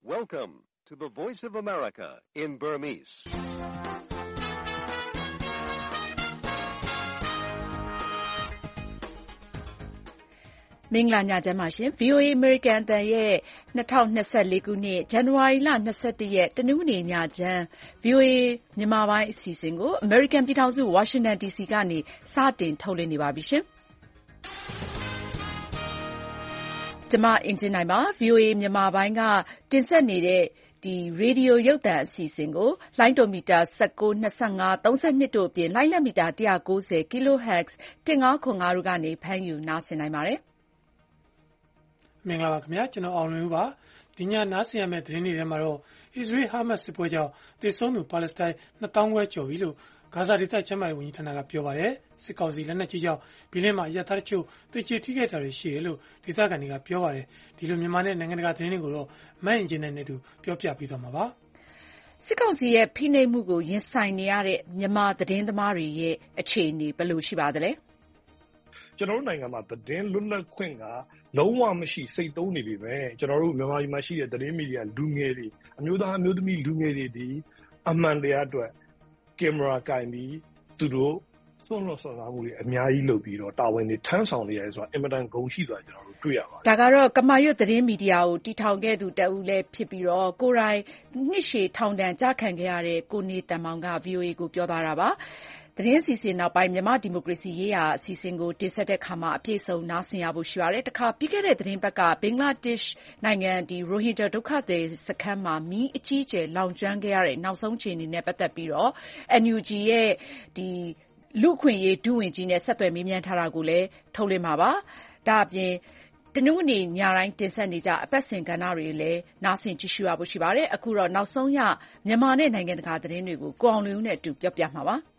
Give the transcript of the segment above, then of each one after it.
Welcome to the Voice of America in Burmese. ။မင်္ဂလာညချမ်းပါရှင်။ VOA American အသံရဲ့2024ခုနှစ်ဇန်နဝါရီလ21ရက်တနင်္ဂနွေညချမ်း VOA မြန်မာပိုင်းအစီအစဉ်ကို American ပြည်ထောင်စု Washington DC ကနေစတင်ထုတ်လွှင့်နေပါပြီရှင်။ကျွန်မအင်ဂျင်နိုင်ပါ။ VOA မြန်မာပိုင်းကတင်ဆက်နေတဲ့ရေဒီယိုရုပ်သံအစီအစဉ်ကိုလိုင်းဒိုမီတာ19, 25, 32တို့အပြင်လိုင်းလက်မီတာ190 kHz 1505တို့ကနေဖမ်းယူနားဆင်နိုင်ပါတယ်။မင်္ဂလာပါခင်ဗျာကျွန်တော်အောင်လွင်ဦးပါဒီညနားဆင်ရမယ့်သတင်းတွေထဲမှာတော့ Israel Hamas စစ်ပွဲကြောင့်သေဆုံးသူပါလက်စတိုင်း2000ခွဲကျော်ပြီလို့ဂါဇာဒေသကျန်းမာရေးဝန်ကြီးဌာနကပြောပါတယ်စစ်ကောင်စီလက်နက်ကြီးကြောင့်ဘီလင်းမှာအရထားတချို့တေချေထိခဲ့တာတွေရှိတယ်လို့ဒေသခံတွေကပြောပါတယ်ဒီလိုမြန်မာနဲ့နိုင်ငံတကာသတင်းတွေကိုတော့မတ်အင်ဂျင်နဲ့တူပြောပြပေးသွားမှာပါစစ်ကောင်စီရဲ့ဖိနှိပ်မှုကိုရင်ဆိုင်နေရတဲ့မြန်မာသတင်းသမားတွေရဲ့အခြေအနေဘယ်လိုရှိပါသလဲကျွန်တော်တို့နိုင်ငံမှာသတင်းလွတ်လပ်ခွင့်ကလုံးဝမရှိစိတ်သုံးနေပြီပဲကျွန်တော်တို့မြန်မာပြည်မှာရှိတဲ့သတင်းမီဒီယာလူငယ်တွေအမျိုးသားအမျိုးသမီးလူငယ်တွေဒီအမှန်တရားအတွက်ကင်မရာကင်ပြီးသူတို့စွန့်လွတ်စွန့်စားမှုတွေအများကြီးလုပ်ပြီးတော့တာဝန်တွေထမ်းဆောင်နေရတယ်ဆိုတာအင်မတန်ဂုဏ်ရှိသွားကျွန်တော်တို့တွေ့ရပါတယ်ဒါကတော့ကမာရွတ်သတင်းမီဒီယာကိုတည်ထောင်ခဲ့သူတဦးလည်းဖြစ်ပြီးတော့ကိုယ်တိုင်နှစ်ရှည်ထောင်ဒဏ်ကြခံခဲ့ရတဲ့ကိုနေတန်မောင်က VOA ကိုပြောသွားတာပါသတင်းစီစဉ်နောက်ပိုင်းမြန်မာဒီမိုကရေစီရေးရာအစီအစဉ်ကိုတင်ဆက်တဲ့အခါမှာအပြည့်စုံနားဆင်ရဖို့ရှိပါတယ်။တခါပြီးခဲ့တဲ့သတင်းပတ်ကဘင်္ဂလားဒေ့ရှ်နိုင်ငံရိုဟင်ဂျာဒုက္ခသည်စခန်းမှာမီးအကြီးအကျယ်လောင်ကျွမ်းခဲ့ရတဲ့နောက်ဆုံးအခြေအနေနဲ့ပတ်သက်ပြီးတော့ NUG ရဲ့လူ့အခွင့်အရေးဒုဝန်ကြီးနဲ့ဆက်သွယ်မေးမြန်းထားတာကိုလည်းထုတ်လွှင့်မှာပါ။ဒါ့အပြင်တနင်္ဂနွေညတိုင်းတင်ဆက်နေကြအပတ်စဉ်ကဏ္ဍတွေလည်းနားဆင်ကြည့်ရှုရဖို့ရှိပါတယ်။အခုတော့နောက်ဆုံးရမြန်မာနဲ့နိုင်ငံတကာသတင်းတွေကိုကိုအောင်လွင်ဦးနဲ့အတူပြောပြမှာပါ။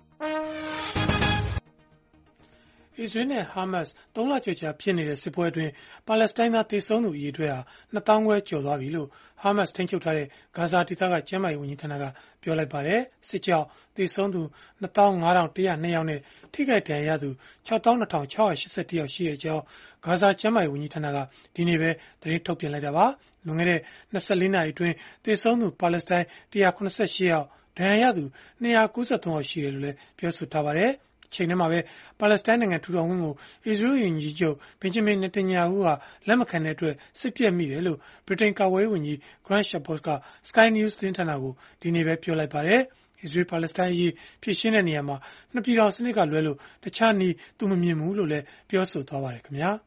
အစ္စရေးနဲ့ဟာမတ်စ်3လကျော်ကြာဖြစ်နေတဲ့စစ်ပွဲအတွင်းပါလက်စတိုင်းသားသေဆုံးသူအရေအတွက်ဟာ2000ခွဲကျော်သွားပြီလို့ဟာမတ်စ်ထိန်းချုပ်ထားတဲ့ဂါဇာဒေသကကျန်းမာရေးဝန်ကြီးဌာနကပြောလိုက်ပါတယ်။စစ်ကြောင့်သေဆုံးသူ25102ယောက်နဲ့ထိခိုက်ဒဏ်ရာရသူ62681ယောက်ရှိတဲ့အကြောင်းဂါဇာကျန်းမာရေးဝန်ကြီးဌာနကဒီနေ့ပဲသတင်းထုတ်ပြန်လိုက်တာပါ။လွန်ခဲ့တဲ့24နာရီအတွင်းသေဆုံးသူပါလက်စတိုင်း188ယောက်ဒဏ်ရာရသူ293ယောက်ရှိတယ်လို့လည်းပြောဆိုထားပါတယ်။ချိန်ထဲမှာပဲပါလက်စတိုင်းနိုင်ငံထူထောင်ခွင့်ကိုအစ္စရေးဝန်ကြီးချုပ်ဘင်ဂျမင်နေတန်ယာဟုကလက်မခံတဲ့အတွက်စစ်ပြတ်မိတယ်လို့ဗြိတိန်ကာကွယ်ရေးဝန်ကြီး Grant Shapps က Sky News သတင်းဌာနကိုဒီနေ့ပဲပြောလိုက်ပါတယ်။အစ္စရေးပါလက်စတိုင်းအရေးဖြေရှင်းတဲ့နေရာမှာနှစ်ပြည်ထောင်စနစ်ကလွဲလို့တခြားနည်းသူမမြင်ဘူးလို့လည်းပြောဆိုသွားပါတယ်ခင်ဗျာ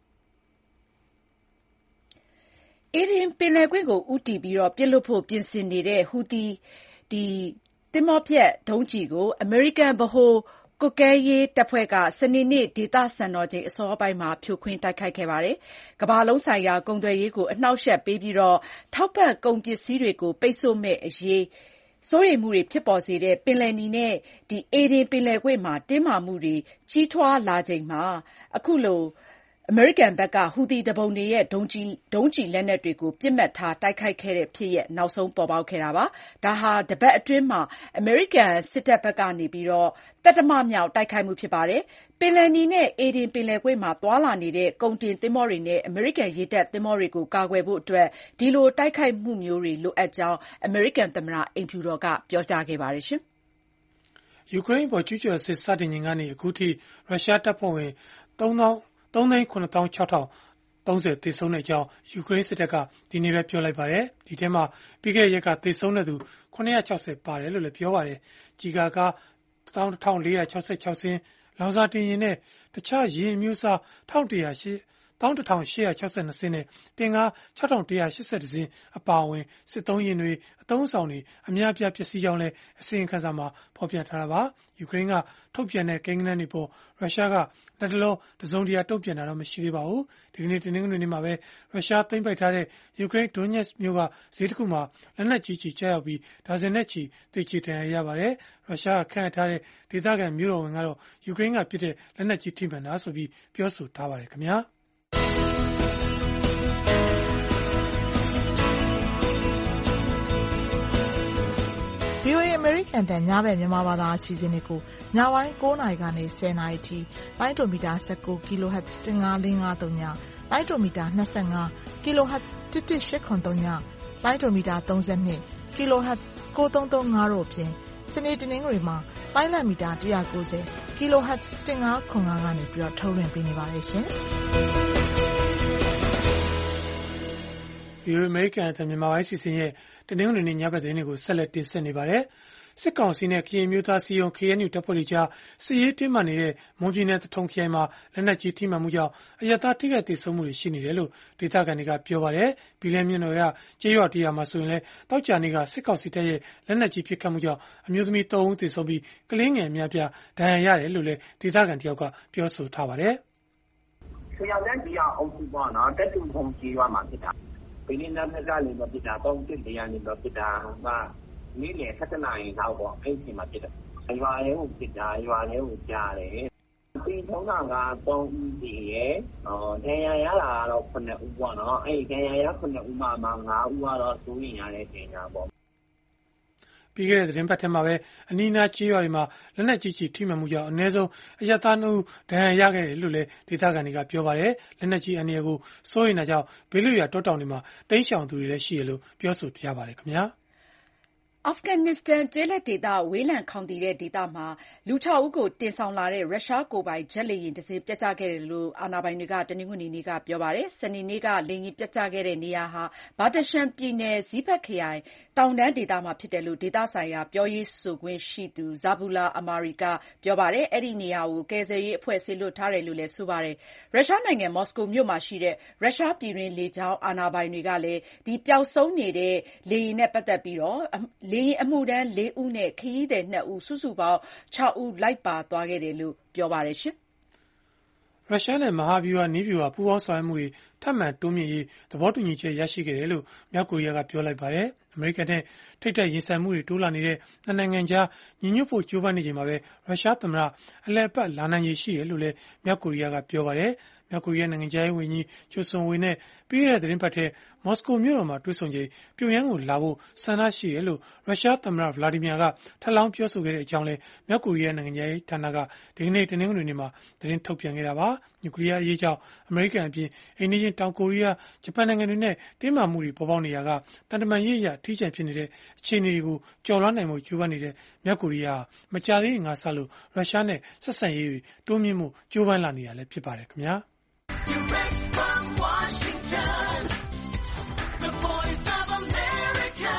။အေဒင်ပင်လယ်ကွေ့ကိုဦးတည်ပြီးတော့ပြစ်လွတ်ဖို့ပြင်ဆင်နေတဲ့ဟူသီသင်္ဘောဖျက်ဒုံးကျည်ကိုအမေရိကန်ဗဟိုကွပ်ကဲရေးတပ်ဖွဲ့ကစနေနေ့ဒေသစံတော်ချိန်အစောပိုင်းမှာဖြိုခွင်းတိုက်ခိုက်ခဲ့ပါတယ်။ကမ္ဘာလုံးဆိုင်ရာကုန်သွယ်ရေးကိုအနှောက်အယှက်ပေးပြီးတော့ထောက်ပံ့ကုန်ပစ္စည်းတွေကိုပိတ်ဆို့မဲ့အရေးစိုးရိမ်မှုတွေဖြစ်ပေါ်စေတဲ့ပင်လယ်နီနဲ့အေဒင်ပင်လယ်ကွေ့မှာတင်းမာမှုတွေကြီးထွားလာချိန်မှာအခုလိုအမေရိကန်ဘက်ကဟူသီသူပုန်တွေရဲ့ဒုံးကျည်လက်နက်တွေကိုပစ်မှတ်ထားတိုက်ခိုက်ခဲ့တဲ့ဖြစ်ရပ်နောက်ဆုံးပေါ်ပေါက်ခဲ့တာပါ။ဒါဟာတပတ်အတွင်းမှာအမေရိကန်စစ်တပ်ဘက်ကနေပြီးတော့တတမမြောက်တိုက်ခိုက်မှုဖြစ်ပါတယ်။ပင်လယ်နီနဲ့အေဒင်ပင်လယ်ကွေ့မှာသွာလာနေတဲ့ကုန်တင်သင်္ဘောတွေနဲ့အမေရိကန်ရေတပ်သင်္ဘောတွေကိုကာကွယ်ဖို့အတွက်ဒီလိုတိုက်ခိုက်မှုမျိုးတွေလိုအပ်ကြောင်းအမေရိကန်သမ္မတအိမ်ဖြူတော်ကပြောကြားခဲ့ပါတယ်ရှင်။ယူကရိန်းပေါ်ကျူးကျော်စစ်စတင်ချိန်ကနေအခုထိရုရှားတပ်ဖွဲ့ဝင်3,960,30 သေဆုံးတဲ့အကြောင်းယူကရိန်းစစ်တပ်ကဒီနေ့ပဲပြောလိုက်ပါတယ်။ဒီထဲမှာပြီးခဲ့တဲ့ရက်ကသေဆုံးတဲ့သူ960ပါတယ်လို့လည်းပြောပါတယ်။ဂျီဂါက11466စင်းလောင်စာတင်ရင်နဲ့တခြားရေအမျိုးအစား11862စင်းနဲ့တင်ကား6180စင်းအပါအဝင်စစ်သုံးရင်တွေအသုံးအဆောင်တွေအများအပြားပျက်စီးကြောင်းလည်းအစီရင်ခံစာမှာဖော်ပြထားတာပါယူကရိန်းကထုတ်ပြန်တဲ့ကိန်းဂဏန်းတွေပေါ်ရုရှားကလက်တလုံးတစုံတရာတုံ့ပြန်တာတော့မရှိသေးပါဘူးဒီကနေ့တင်းနှင်းနေ့မှာပဲရုရှားသိမ်းပိုက်ထားတဲ့ယူကရိန်းဒွန်ညက်စ်မြို့ကဈေးတစ်ခုမှာလက်နက်ကြီးကျရောက်ပြီးဒါဇင်နဲ့ချီသေချေဒဏ်ရာရပါတယ်ရုရှားကခန့်အပ်ထားတဲ့ဒေသခံမြို့တော်ဝန်ကတော့ယူကရိန်းကပြစ်တဲ့လက်နက်ကြီးထိမှန်တာဆိုပြီးပြောဆိုထားပါတယ်ခင်ဗျာ VOA American တန်ညဘက်မြန်မာဘာသာအစီအစဉ်တွေကိုညပိုင်း9:00 နာရီကနေ10:00 နာရီထိလိုင်းဒိုမီတာ19 kHz 1553ညလိုင်းဒိုမီတာ25 kHz 11883ညလိုင်းဒိုမီတာ32 kHz 9335တို့အပြင်စနေတနင်္ဂနွေမှာလိုင်းလံမီတာ190 kHz 1505ကနေပြီးတော့ထုတ်လွှင့်ပေးနေပါတယ်ရှင်။ VOA American အသံမြန်မာပိုင်းစီစဉ်ရဲ့တနင်္ဂနွေနေ့ညဘက်သတင်းတွေကိုဆက်လက်တင်ဆက်နေပါတယ်။စစ်ကောင်စီနဲ့ကရင်မျိုးသားစီယုံ KNU တပ်ဖွဲ့တွေကြားစစ်ရေးတင်းမာနေတဲ့မွန်ပြည်နယ်တထုံခရိုင်မှာလက်နက်ကြီးထိမှန်မှုကြောင့်အရပ်သားထိခိုက်ဒေဆုံးမှုတွေရှိနေတယ်လို့ဒေသခံတွေကပြောပါတယ်။ဘီလဲမြင့်တော်ရကျေးရွာတရားမှာဆိုရင်လည်းတောက်ကြနေကစစ်ကောင်စီတပ်ရဲ့လက်နက်ကြီးပစ်ခတ်မှုကြောင့်အမျိုးသမီး3ဦးသေဆုံးပြီးကလေးငယ်အများပြားဒဏ်ရာရတယ်လို့လည်းဒေသခံတယောက်ကပြောဆိုထားပါတယ်။ဆွေရောက်တဲ့ဒီအောင်အုပ်စုပေါ့နော်တက်တူဖုံကြီးရွာမှာဖြစ်တာ။ဘီလင်းသားကလည်းဖြစ်တာတော့တစ်တရားနေတော့ဖြစ်တာကနေ့လယ်7 နာရီလောက်ပေါ့အဲ့ဒီမှာဖြစ်တယ်။ရွာလေးကိုဖြစ်တာရွာလေးကိုကြားတယ်။ဒီထုံးတာက3ဦးစီရဲ့ဒဏ်ရာရလာတော့9ဦးပေါ့နော်။အဲ့ဒီဒဏ်ရာရ9ဦးမှာ5ဦးကတော့စိုးရင်ရတဲ့ဒဏ်ရာပေါ့။ပြီးခဲ့တဲ့သတင်းပတ်ထဲမှာပဲအနီးနားကျေးရွာတွေမှာလက်နက်ကြီးထိမှန်မှုကြောင့်အနည်းဆုံးအရပ်သား2ဦးဒဏ်ရာရခဲ့တယ်လို့လည်းဒေသခံတွေကပြောပါတယ်။လက်နက်ကြီးအန္တရာယ်ကိုစိုးရိမ်တာကြောင့်ဘေးလွတ်ရာတောတောင်တွေမှာတိမ်းရှောင်သူတွေလည်းရှိတယ်လို့ပြောဆိုကြပါတယ်ခင်ဗျာ။အာဖဂန်နစ္စတန်ကျေးလက်ဒေသဝေးလံခေါင်သီတဲ့ဒေသမှာလူ6ဦးကိုတင်ဆောင်လာတဲ့ရုရှားကိုယ်ပိုင်ဂျက်လေယာဉ်တစ်စင်းပျက်ကျခဲ့တယ်လို့အာဏာပိုင်တွေကတနင်္ဂနွေနေ့ကပြောပါတယ်။စနေနေ့ကလေယာဉ်ပျက်ကျခဲ့တဲ့နေရာဟာဘာတရှန်ပြည်နယ်ဇီးဘတ်ခရိုင်တောင်တန်းဒေသမှာဖြစ်တယ်လို့ဒေသဆိုင်ရာပြောရေးဆိုခွင့်ရှိသူဇာဘူလာအမာရီကပြောပါတယ်။အဲ့ဒီနေရာကိုကယ်ဆယ်ရေးအဖွဲ့စေလွှတ်ထားတယ်လို့လည်းဆိုပါတယ်။ရုရှားနိုင်ငံမော်စကိုမြို့မှာရှိတဲ့ရုရှားပြည်တွင်းလေကြောင်းအာဏာပိုင်တွေကလည်းဒီပျောက်ဆုံးနေတဲ့လေယာဉ်နဲ့ပတ်သက်ပြီးတော့လေယာဉ်အမှုထမ်း4ဦးနဲ့ခရီးသည်2ဦးစုစုပေါင်း6ဦးလိုက်ပါသွားခဲ့တယ်လို့ပြောပါတယ်ရှင်။ရုရှားနဲ့မဟာဗျူဟာနည်းဗျူဟာပူးပေါင်းဆောင်ရွက်မှုတွေထပ်မံတိုးမြင့်ရေးသဘောတူညီချက်ရရှိခဲ့တယ်လို့မြောက်ကိုရီးယားကပြောလိုက်ပါတယ်။အမေရိကန်နဲ့ထိပ်တိုက်ရင်ဆိုင်မှုတွေတိုးလာနေတဲ့နှစ်နိုင်ငံကြားညီညွတ်ဖို့ကြိုးပမ်းနေချိန်မှာပဲရုရှားသမ္မတအလည်အပတ်လာနိုင်ရည်ရှိတယ်လို့လည်းမြောက်ကိုရီးယားကပြောပါတယ်။မြောက်ကိုရီးယားနိုင်ငံခြားရေးဝန်ကြီးချွန်ဆွန်ဝေနဲ့ပြီးခဲ့တဲ့သတင်းပတ်ထဲမော်စကိုမြို့တော်မှာတွေ့ဆုံချိန်ပြုံယမ်းကိုလာဖို့ဆန္ဒရှိတယ်လို့ရုရှားသမ္မတဗလာဒီမီယာကထပ်လောင်းပြောဆိုခဲ့တဲ့အကြောင်းလည်းမြောက်ကိုရီးယားနိုင်ငံခြားရေးဌာနကဒီကနေ့တနင်္ဂနွေနေ့မှာသတင်းထုတ်ပြန်ခဲ့တာပါ။နျူကလ িয়ার အရေးကြောင့်အမေရိကန်အပြင်အိန္ဒိယတောင်ကိုရီးယားဂျပန်နိုင်ငံတွေနဲ့တင်းမာမှုတွေပေါ်ပေါက်နေရာကတန်တမာရေးအရထိကျန်ဖြစ်နေတဲ့အခြေအနေတွေကိုကျော်လွှားနိုင်ဖို့ကြိုးပမ်းနေတဲ့မြောက်ကိုရီးယားမကြသေးခင်ကစလို့ရုရှားနဲ့ဆက်ဆံရေးတွေတိုးမြင့်မှုကြိုးပမ်းလာနေတာလည်းဖြစ်ပါတယ်ခင်ဗျာ။ Direct from Washington, the voice of America,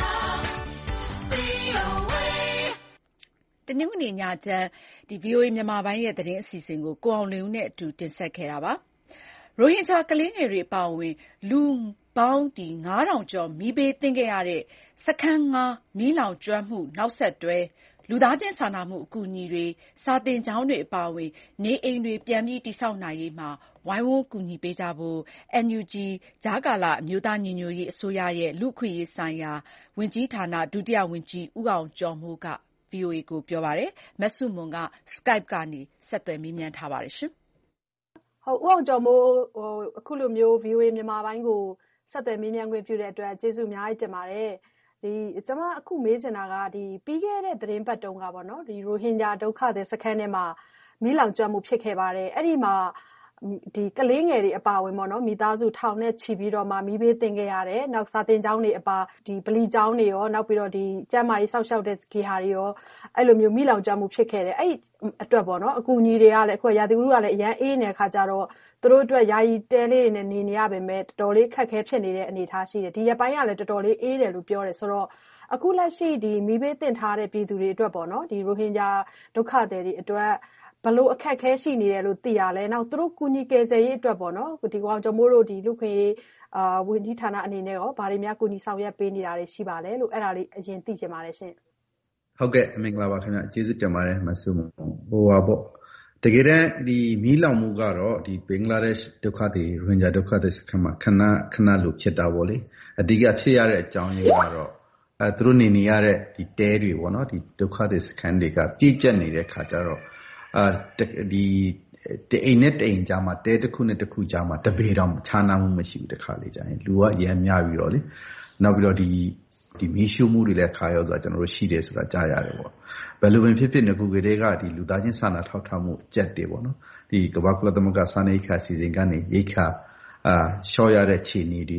VOA တနင်္ဂနွေညချမ်းဒီ VOA မြန်မာပိုင်းရဲ့သတင်းအစီအစဉ်ကိုကိုအောင်လင်းဦးနဲ့အတူတင်ဆက်ခဲ့တာပါ။ရိုဟင်ဂျာကလေးငယ်တွေအပါအဝင်လူပေါင်း9000ကျော်မီးဘေးသင့်ခဲ့ရတဲ့စခန်း9မီးလောင်ကျွမ်းမှုနောက်ဆက်တွဲလူသားချင်းစာနာမှုအကူအညီတွေစာသင်ကျောင်းတွေအပါအဝင်နေအိမ်တွေပြန်ပြီးတည်ဆောက်နိုင်ရေးမှာဝိုင်းဝန်းကူညီပေးကြဖို့ NUG ကြားကာလအမျိုးသားညီညွတ်ရေးအစိုးရရဲ့လူ့အခွင့်အရေးဆိုင်ရာဝန်ကြီးဌာနဒုတိယဝန်ကြီးဦးအောင်ကျော်မိုးက VOA ကိုပြောပါတယ်။မဆုမွန်က Skype ကနေဆက်သွယ်မေးမြန်းထားပါတယ်ရှင်။ဟုတ်ဦးအောင်ကျော်မိုးအခုလိုမျိုး VOA မြန်မာပိုင်းကိုဆက်သွယ်မေးမြန်းခွင့်ပြုတဲ့အတွက်ကျေးဇူးအများကြီးတင်ပါတယ်။ကျွန်မအခုမေးချင်တာကပြီးခဲ့တဲ့သတင်းပတ်တုန်းကပေါ့နော်ဒီရိုဟင်ဂျာဒုက္ခသည်စခန်းထဲမှာမီးလောင်ကျွမ်းမှုဖြစ်ခဲ့ပါတယ်အဲ့ဒီမှာဒီကလေးငယ်တွေအပါဝင်ပေါ့နော်မိသားစုထောင်နဲ့ချီပြီးတော့မှမီးဘေးသင့်ခဲ့ရတယ်နောက်စာသင်ကျောင်းတွေအပါဒီဗလီကျောင်းတွေရောနောက်ပြီးတော့ဒီကျန်းမာရေးစောင့်ရှောက်တဲ့ဂေဟာတွေရောအဲ့လိုမျိုးမီးလောင်ကျွမ်းမှုဖြစ်ခဲ့တယ်အဲ့အတွက်ပေါ့နော်အကူအညီတွေကလည်းအခုရာသီဥတုကလည်းအရန်အေးနေတဲ့ခါကျတော့သူတို့အတွက်ယာယီတဲလေးတွေနဲ့နေနေရပါမယ်တော်တော်လေးခက်ခဲဖြစ်နေတဲ့အနေအထားရှိတယ်ဒီရက်ပိုင်းကလည်းတော်တော်လေးအေးတယ်လို့ပြောတယ်ဆိုတော့အခုလက်ရှိဒီမီးဘေးသင့်ထားတဲ့ပြည်သူတွေအတွက်ပေါ့နော်ဒီရိုဟင်ဂျာဒုက္ခသည်တွေအတွက်ဘလို့အခက်ခဲရှိနေတယ်လို့သိရလဲနောက်သူတို့ကူညီကယ်ဆယ်ရေးအတွက်ပေါ့နော်ဒီကောင်ကျွန်မိုးတို့ဒီလူခွင့်ရေးဝန်ကြီးဌာနအနေနဲ့ရောဗာတွေများကူညီဆောင်ရွက်ပေးနေတာတွေရှိပါလဲလို့အဲ့ဒါလေးအရင်သိချင်ပါတယ်ရှင်ဟုတ်ကဲ့မင်္ဂလာပါခင်ဗျကျေးဇူးတင်ပါတယ်မဆုမဟိုပါပေါ့တကယ်တမ်းဒီမီးလောင်မှုကတော့ဒီဘင်္ဂလားဒေ့ရှ်ဒုက္ခသည်ရိုဟင်ဂျာဒုက္ခသည်စခန်းမှာခဏလို့ဖြစ်တာပေါ့လေအဓိကဖြစ်ရတဲ့အကြောင်းရင်းကတော့သူတို့နေရတဲ့ဒီတဲတွေပေါ့နော်ဒီဒုက္ခသည်စခန်းတွေကပြည့်ကျက်နေတဲ့ခါကျတော့ဒီအိမ်နဲ့အိမ်ကြားမှာတဲတစ်ခုနဲ့တစ်ခုကြားမှာတပေတောင်ခြားနာမှုမရှိဘူးတခါလေကြာရင်လူကရမ်းများပြီးတော့လေနောက်ပြီးတော့ဒီမီးရှို့မှုတွေလည်းခါရောဆိုတာကျွန်တော်တို့ရှိတယ်ဆိုတာကြားရတယ်ပေါ့ဘယ်လိုပဲဖြစ်ဖြစ်ငကူကလေးကဒီလူသားချင်းစာနာထောက်ထားမှုအကျက်တွေပေါ့နော်ဒီကမ္ဘာကုလသမဂ္ဂစာနယ်ရိက္ခာစီစဉ်ကနေရိက္ခာရှော့ရတဲ့ခြေနေတွေ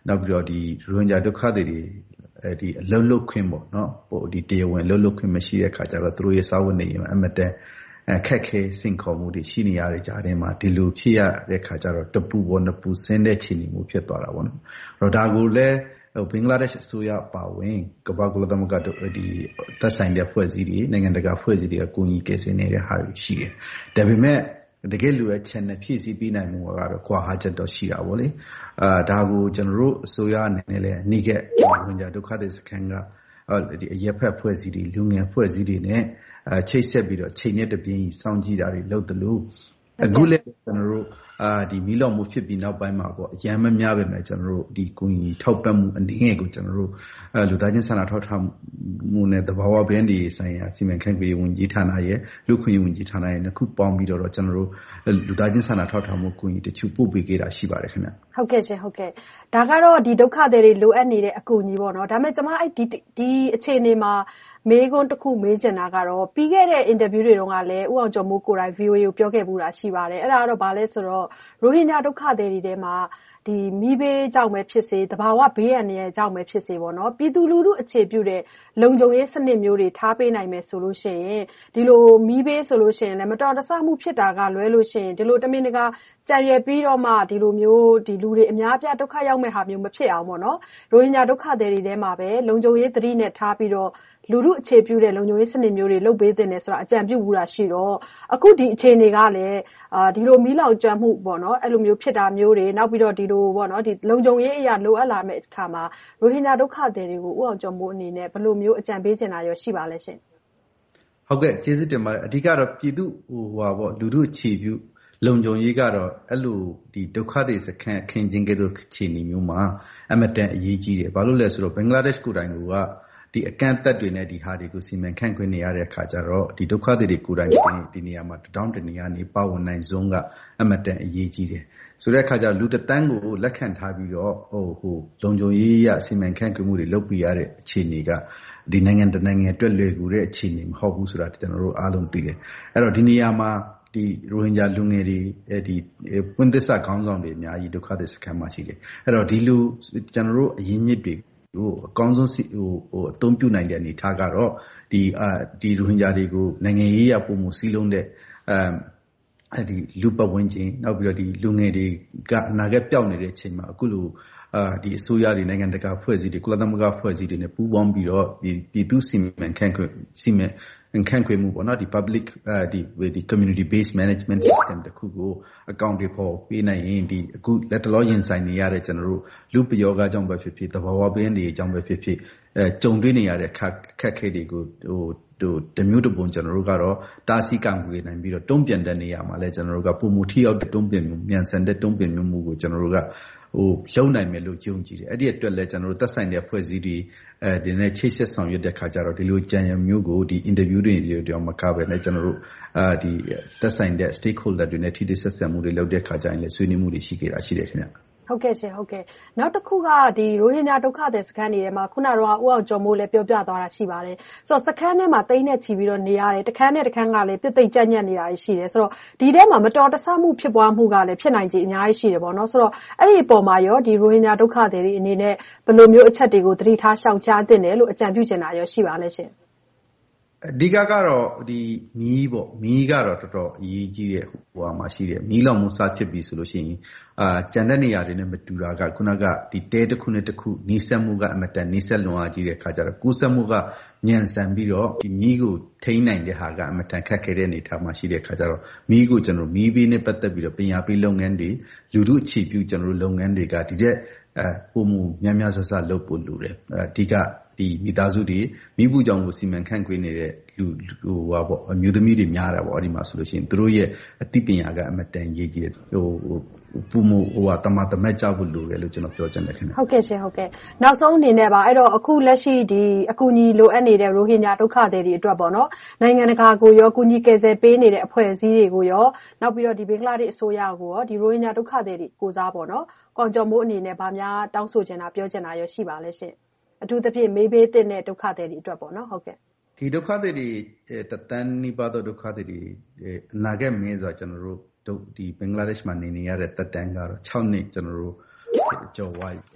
နောက်ပြီးတော့ဒီရိုဟင်ဂျာဒုက္ခသည်တွေဒီအလုံးလုံးခွင့်ပေါ့နော်ဟိုဒီတရားဝင်လုံးလုံးခွင့်မရှိတဲ့ခါကျတော့သူတို့ရဲ့စာဝတ်နေရေးအမတန်ခက်ခဲစင်ခေါ်မှုတွေရှိနေရတဲ့ကြားထဲမှာဒီလိုဖြစ်ရတဲ့ခါကျတော့တပူပေါ်နှစ်ပူဆင်းတဲ့ခြေနေမှုဖြစ်သွားတာပေါ့နော်အဲ့တော့ဒါကိုလည်းဘင်္ဂလားဒေ့ရှ်အစိုးရပါဝင်ကမ္ဘာကုလသမဂ္ဂတို့ဒီသက်ဆိုင်တဲ့ဖွဲ့စည်းတွေနိုင်ငံတကာဖွဲ့စည်းတွေကကူညီကယ်ဆယ်နေတဲ့ဟာတွေရှိတယ်ဒါပေမဲ့တကယ်လိုအပ်ချက်နဲ့ဖြည့်ဆည်းပေးနိုင်မှုကတော့ကွာဟာချက်တော့ရှိတာပေါ့လေဒါကိုကျွန်တော်တို့အစိုးရအနေနဲ့လည်းနှိကက်ဝင်ကြဒုက္ခသည်စခန်းကဒီအရက်ဖက်ဖွဲ့စည်းတွေလူငယ်ဖွဲ့စည်းတွေနဲ့ချိတ်ဆက်ပြီးတော့ချိန်နဲ့တပြင်းစောင့်ကြည့်တာတွေလုပ်သလိုအခုလည်းကျွန်တော်တို့ဒီမီလောင်မှုဖြစ်ပြီးနောက်ပိုင်းမှာပေါ့အရန်မများပဲမဲ့ကျွန်တော်တို့ဒီကိုကြီးထောက်ပံ့မှုအနေငယ်ကိုကျွန်တော်တို့လူသားချင်းစာနာထောက်ထားမှုနဲ့သဘာဝဘေးတွေဆိုင်ရာစီမံခန့်ခွဲဝင်ကြီးဌာနရဲ့လူခွင့်ဝင်ကြီးဌာနရဲ့နှစ်ခုပေါင်းပြီးတော့ကျွန်တော်တို့လူသားချင်းစာနာထောက်ထားမှုကိုကြီးတချို့ပို့ပေးခဲ့တာရှိပါတယ်ခင်ဗျဟုတ်ကဲ့ရှင်ဟုတ်ကဲ့ဒါကတော့ဒီဒုက္ခသည်တွေလိုအပ်နေတဲ့အကူအညီပေါ့နော်ဒါပေမဲ့ကျွန်မအဲ့ဒီအခြေအနေမှာမေးခွန်းတစ်ခုမေးချင်တာကတော့ပြီးခဲ့တဲ့ interview တွေတုန်းကလည်းဦးအောင်ကျော်မိုးကိုယ်တိုင် VOA ကိုပြောခဲ့မှုတာရှိပါတယ်အဲ့ဒါကတော့ဘာလဲဆိုတော့ရိုဟင်ဂျာဒုက္ခသည်တွေထဲမှာဒီမိဘေးကြောင့်ပဲဖြစ်စေတဘာဝဘေးအန္တရာယ်ကြောင့်ပဲဖြစ်စေပေါ့နော်ပြည်သူလူထုအခြေပြုတဲ့လုံခြုံရေးစနစ်မျိုးတွေထားပေးနိုင်မယ်ဆိုလို့ရှိရင်ဒီလိုမိဘေးဆိုလို့ရှိရင်လည်းမတော်တဆမှုဖြစ်တာကလွဲလို့ရှိရင်ဒီလိုတမင်တကာကြံရွယ်ပြီးတော့မှဒီလိုမျိုးဒီလူတွေအများအပြားဒုက္ခရောက်မဲ့ဟာမျိုးမဖြစ်အောင်ပေါ့နော်ရိုဟင်ဂျာဒုက္ခသည်တွေထဲမှာပဲလုံခြုံရေးသတိနဲ့ထားပြီးတော့လူထုအခြေပြုတဲ့လုံခြုံရေးစနစ်မျိုးတွေလုပ်ပေးတဲ့နယ်ဆိုတာအကြံပြုမှုတာရှိတော့အခုဒီအခြေအနေကလည်းဒီလိုမီးလောင်ကျွမ်းမှုပေါ့နော်အဲ့လိုမျိုးဖြစ်တာမျိုးတွေနောက်ပြီးတော့ဒီလိုပေါ့နော်ဒီလုံခြုံရေးအရာလိုအပ်လာမဲ့အခါမှာရိုဟင်ဂျာဒုက္ခသည်တွေကိုဦးအောင်ကျော်မိုးအနေနဲ့ဘယ်လိုမျိုးအကြံပေးချင်တာရောရှိပါလဲရှင်ဟုတ်ကဲ့ကျေးဇူးတင်ပါတယ်အဓိကတော့ပြည်သူပေါ့လူထုအခြေပြုလုံခြုံရေးကတော့အဲ့လိုဒီဒုက္ခသည်စခန်းခင်းချင်းကဲ့သို့အခြေအနေမျိုးမှာအမတန်အရေးကြီးတယ်ဘာလို့လဲဆိုတော့ဘင်္ဂလားဒေ့ရှ်ကိုယ်တိုင်ကဒီအကန့်အသတ်တွေနဲ့ဒီဟာတွေကိုစီမံခန့်ခွဲနေရတဲ့အခါကျတော့ဒီဒုက္ခသည်တွေကိုယ်တိုင်ဒီနေရာမှာတောင်းတနေရနေပါဝင်နိုင်ဆုံးကအမတန်အရေးကြီးတယ်ဆိုတဲ့အခါကျလူတန်းကိုလက်ခံထားပြီးတော့ဟိုလုံခြုံရေးရစီမံခန့်ခွဲမှုတွေလုပ်ပြရတဲ့အခြေအနေကဒီနိုင်ငံတနိုင်ငံအတွက်လွယ်ကူတဲ့အခြေအနေမဟုတ်ဘူးဆိုတာကျွန်တော်တို့အားလုံးသိတယ်အဲ့တော့ဒီနေရာမှာဒီရိုဟင်ဂျာလူငယ်တွေဒီပွင့်သစ္စာခေါင်းဆောင်တွေအများကြီးဒုက္ခသည်စခန်းမှာရှိတယ်အဲ့တော့ဒီလူကျွန်တော်တို့အရင်းမြစ်တွေဟိုအကောင်းဆုံးဟိုအသုံးပြုနိုင်တဲ့အနေထားကတော့ဒီရိုဟင်ဂျာတွေကိုနိုင်ငံရေးရပုံမှုစည်းလုံးတဲ့ဒီလူပတ်ဝန်းကျင်နောက်ပြီးတော့ဒီလူငယ်တွေကအနာဂတ်ပျောက်နေတဲ့အချိန်မှာအခုလိုဒီအစိုးရတွေနိုင်ငံတကာဖွဲ့စည်းတွေကုလသမဂ္ဂဖွဲ့စည်းတွေနဲ့ပူးပေါင်းပြီးတော့ဒီပြည်သူစီမံခန့်ခွဲမှုပေါ့နော်ဒီ public ဒီ community based management system တခုကိုအကောင့်တွေပေါ်ပေးနိုင်ရင်ဒီအခုလက်တလောရင်ဆိုင်နေရတဲ့ကျွန်တော်တို့လူပယောဂကြောင့်ပဲဖြစ်ဖြစ်သဘာဝဘေးတွေအကြောင်းပဲဖြစ်ဖြစ်ကြုံတွေ့နေရတဲ့ခက်ခဲတွေကိုတမျိုးတပုံကျွန်တော်တို့ကတော့တားဆီးကံကွယ်နိုင်ပြီးတော့တုံ့ပြန်တဲ့နေရာမှာလဲကျွန်တော်တို့ကပုံမှုထိရောက်တဲ့တုံ့ပြန်မှုမြန်ဆန်တဲ့တုံ့ပြန်မှုကိုကျွန်တော်တို့ကလုံနိုင်မယ်လို့ယုံကြည်တယ်အဲ့ဒီအတွက်လဲကျွန်တော်တို့သက်ဆိုင်တဲ့ဖွဲ့စည်းတွေဒီနေ့ချိတ်ဆက်ဆောင်ရွက်တဲ့ခါကျတော့ဒီလိုကြံရမျိုးကိုဒီ interview တွေတော့မကပဲနဲ့ကျွန်တော်တို့ဒီသက်ဆိုင်တဲ့ stakeholder တွေနဲ့ထိတွေ့ဆက်ဆံမှုတွေလုပ်တဲ့ခါကျရင်လဲဆွေးနွေးမှုတွေရှိခဲ့တာရှိတယ်ခင်ဗျဟုတ်ကဲ့ရှင်ဟုတ်ကဲ့နောက်တစ်ခုကဒီရိုဟင်ဂျာဒုက္ခသည်စခန်းတွေထဲမှာခုနကတော့ဦးအောင်ကျော်မိုးလည်းပြောပြသွားတာရှိပါတယ်ဆိုတော့စခန်းထဲမှာတိတ်နဲ့ချီပြီးတော့နေရတယ်တခန်းနဲ့တခန်းကလည်းပြစ်သိမ့်ကြက်ညက်နေတာရှိတယ်ဆိုတော့ဒီထဲမှာမတော်တဆမှုဖြစ်ပွားမှုကလည်းဖြစ်နိုင်ခြေအများကြီးရှိတယ်ပေါ့နော်ဆိုတော့အဲ့ဒီအပေါ်မှာရောဒီရိုဟင်ဂျာဒုက္ခသည်တွေအနေနဲ့ဘယ်လိုမျိုးအချက်တွေကိုသတိထားရှောင်ရှားသင့်တယ်လို့အကြံပြုချင်တာရောရှိပါလဲရှင်အဓိကကတော့ဒီမီးပေါ့မီးကတော့တော်တော်အရေးကြီးတဲ့ဟိုမှာရှိတယ်မီးလောင်မှုစဖြစ်ပြီဆိုလို့ရှိရင်ကြံတဲ့နေရာတွေနဲ့မတူတာကခုနကဒီတဲတစ်ခုနဲ့တစ်ခုနီးစပ်မှုကအမတန်နီးစပ်လွန်အားကြီးတဲ့ခါကျတော့ကူးစက်မှုကညံဆန်ပြီးတော့ဒီမီးကိုထိန်းနိုင်တဲ့ဟာကအမတန်ခက်ခဲတဲ့အနေအထားမှာရှိတဲ့ခါကျတော့မီးကိုကျွန်တော်မီးဘေးနဲ့ပတ်သက်ပြီးတော့ပညာပေးလုပ်ငန်းတွေလူထုအခြေပြုကျွန်တော်လုပ်ငန်းတွေကဒီတဲ့ပုံမှုများများဆဆလုပ်ဖို့လိုတယ်အဓိကဒီမိသားစုတွေမိဘူးကြောင့်ကိုစီမံခန့်ခွဲနေတဲ့လူပေါ့အမျိုးသမီးတွေများတာပေါ့အဲ့ဒီမှာဆိုလို့ရှိရင်သူတို့ရဲ့အသိပညာကအမတန်ရေးကြီးတယ်ပူမိုတမတမက်ကြဖို့လိုတယ်လို့ကျွန်တော်ပြောချင်တယ်ခင်ဗျဟုတ်ကဲ့ရှင်ဟုတ်ကဲ့နောက်ဆုံးအနေနဲ့ပါအဲ့တော့အခုလက်ရှိဒီအကူအညီလိုအပ်နေတဲ့ရိုဟင်ဂျာဒုက္ခသည်တွေအတွက်ပေါ့နော်နိုင်ငံတကာကိုရောကူညီကယ်ဆယ်ပေးနေတဲ့အဖွဲ့အစည်းတွေကိုရောနောက်ပြီးတော့ဒီဘင်္ဂလားဒေ့ရှ်အစိုးရကိုရောဒီရိုဟင်ဂျာဒုက္ခသည်တွေကိုစားပေါ့နော်ကောင်ကျော်မိုးအနေနဲ့ဗာများတောင်းဆိုချင်တာပြောချင်တာရောရှိပါလဲရှင်အထူးသဖြင့်မေးပေးတဲ့ဒုက္ခသည်တွေအတွက်ပေါ့နော်ဟုတ်ကဲ့ဒီဒုက္ခသည်တွေတသန်းနိဗ္ဗာန်ဒုက္ခသည်တွေအနာဂတ်မင်းဆိုတာကျွန်တော်တို့ဒီဘင်္ဂလားဒေ့ရှ်မှာနေရတဲ့တက်တန်းကတော့6နှစ်ကျွန်တော်တို့ကြော်ဝါးပြီလေ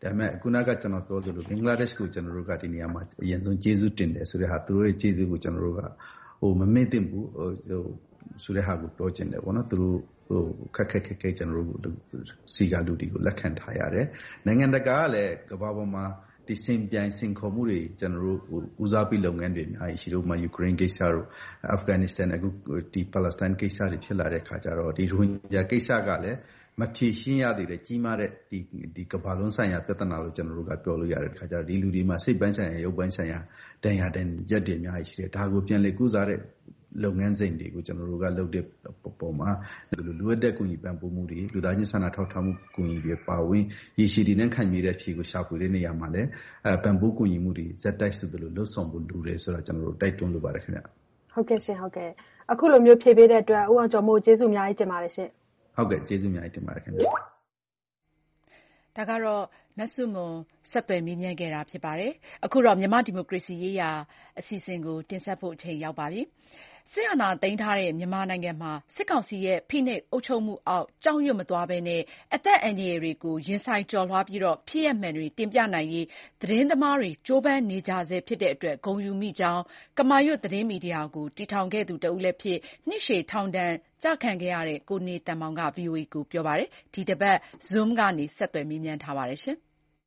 ဒါပေမဲ့ခုနကကျွန်တော်ပြောသလိုဘင်္ဂလားဒေ့ရှ်ကိုကျွန်တော်တို့ကဒီနေရာမှာအရင်ဆုံးကျေးဇူးတင်တယ်ဆိုတဲ့ဟာသူတို့ရဲ့ကျေးဇူးကိုကျွန်တော်တို့ကမမေ့သင့်ဘူးဆိုတဲ့ဟာကိုပြောချင်တယ်ပေါ့နော်သူတို့ခက်ကျွန်တော်တို့စီကလူတွေကိုလက်ခံထားရတယ်နိုင်ငံတကာကလည်းကမ္ဘာပေါ်မှာဒီစင်ပြိုင်စင်ခေါ်မှုတွေကျွန်တော်တို့ဦးစားပေးလုပ်ငန်းတွေအများကြီးရှိလို့ယူကရိန်းကိစ္စတို့အာဖဂန်နစ္စတန်အခုဒီပါလက်စတိုင်းကိစ္စတွေဖြစ်လာတဲ့ခါကျတော့ဒီရိုဟင်ဂျာကိစ္စကလည်းမဖြေရှင်းရသေးတဲ့ကြီးမားတဲ့ဒီကမ္ဘာလုံးဆိုင်ရာပြဿနာလို့ကျွန်တော်တို့ကပြောလို့ရတဲ့ခါကျတော့ဒီလူတွေမှာစိတ်ပိုင်းဆိုင်ရာရုပ်ပိုင်းဆိုင်ရာဒဏ်ရာတွေအများကြီးရှိတယ်ဒါကိုပြန်လေကုစားတဲ့လုပ်ငန်းစဉ်တွေကိုကျွန်တော်တို့ကလုပ်တဲ့ပုံမှာလူအပ်တဲ့ကူညီပံ့ပိုးမှုတွေလူသားချင်းစာနာထောက်ထားမှုကူညီတွေပါဝင်ရရှိတည်နဲ့ခံမြဲတဲ့ဖြေကိုရှာဖွေတဲ့နေရာမှာလည်းပံ့ပိုးကူညီမှုတွေဇက်တိုက်ဆိုသလိုလှုပ်ဆောင်ဖို့လိုတယ်ဆိုတော့ကျွန်တော်တို့တိုက်တွန်းလိုပါတယ်ခင်ဗျဟုတ်ကဲ့ရှင်ဟုတ်ကဲ့အခုလိုမျိုးဖြည့်ပေးတဲ့အတွက်ဦးအောင်ကျော်မို့ကျေးဇူးအများကြီးတင်ပါတယ်ရှင်ဟုတ်ကဲ့ကျေးဇူးအများကြီးတင်ပါတယ်ခင်ဗျဒါကတော့မဆုမွန်ဆက်သွယ်မေးမြန်းခဲ့တာဖြစ်ပါတယ်အခုတော့မြန်မာဒီမိုကရေစီရေးရာအစီအစဉ်ကိုတင်ဆက်ဖို့အချိန်ရောက်ပါပြီစစ်အာဏာသိမ်းထားတဲ့မြန်မာနိုင်ငံမှာစစ်ကောင်စီရဲ့ဖိနှိပ်အုပ်ချုပ်မှုအောက်ကြောက်ရွံ့မသွားဘဲနဲ့အသက်အန္တရာယ်တွေကိုရင်ဆိုင်ကျော်လွှားပြီးတော့ဖြစ်ရပ်မှန်တွေတင်ပြနိုင်ရေးသတင်းသမားတွေကြိုးပမ်းနေကြဆဲဖြစ်တဲ့အတွက်ဂုဏ်ယူမိကြောင်းကမာရွတ်သတင်းမီဒီယာကိုတည်ထောင်ခဲ့သူတဦးလည်းဖြစ်နှစ်ရှည်ထောင်ဒဏ်ကျခံခဲ့ရတဲ့ကိုနေတန်မောင်က VOA ကိုပြောပါတယ်ဒီတစ်ပတ် Zoom ကနေဆက်သွယ်မေးမြန်းထားပါတယ်ရှင်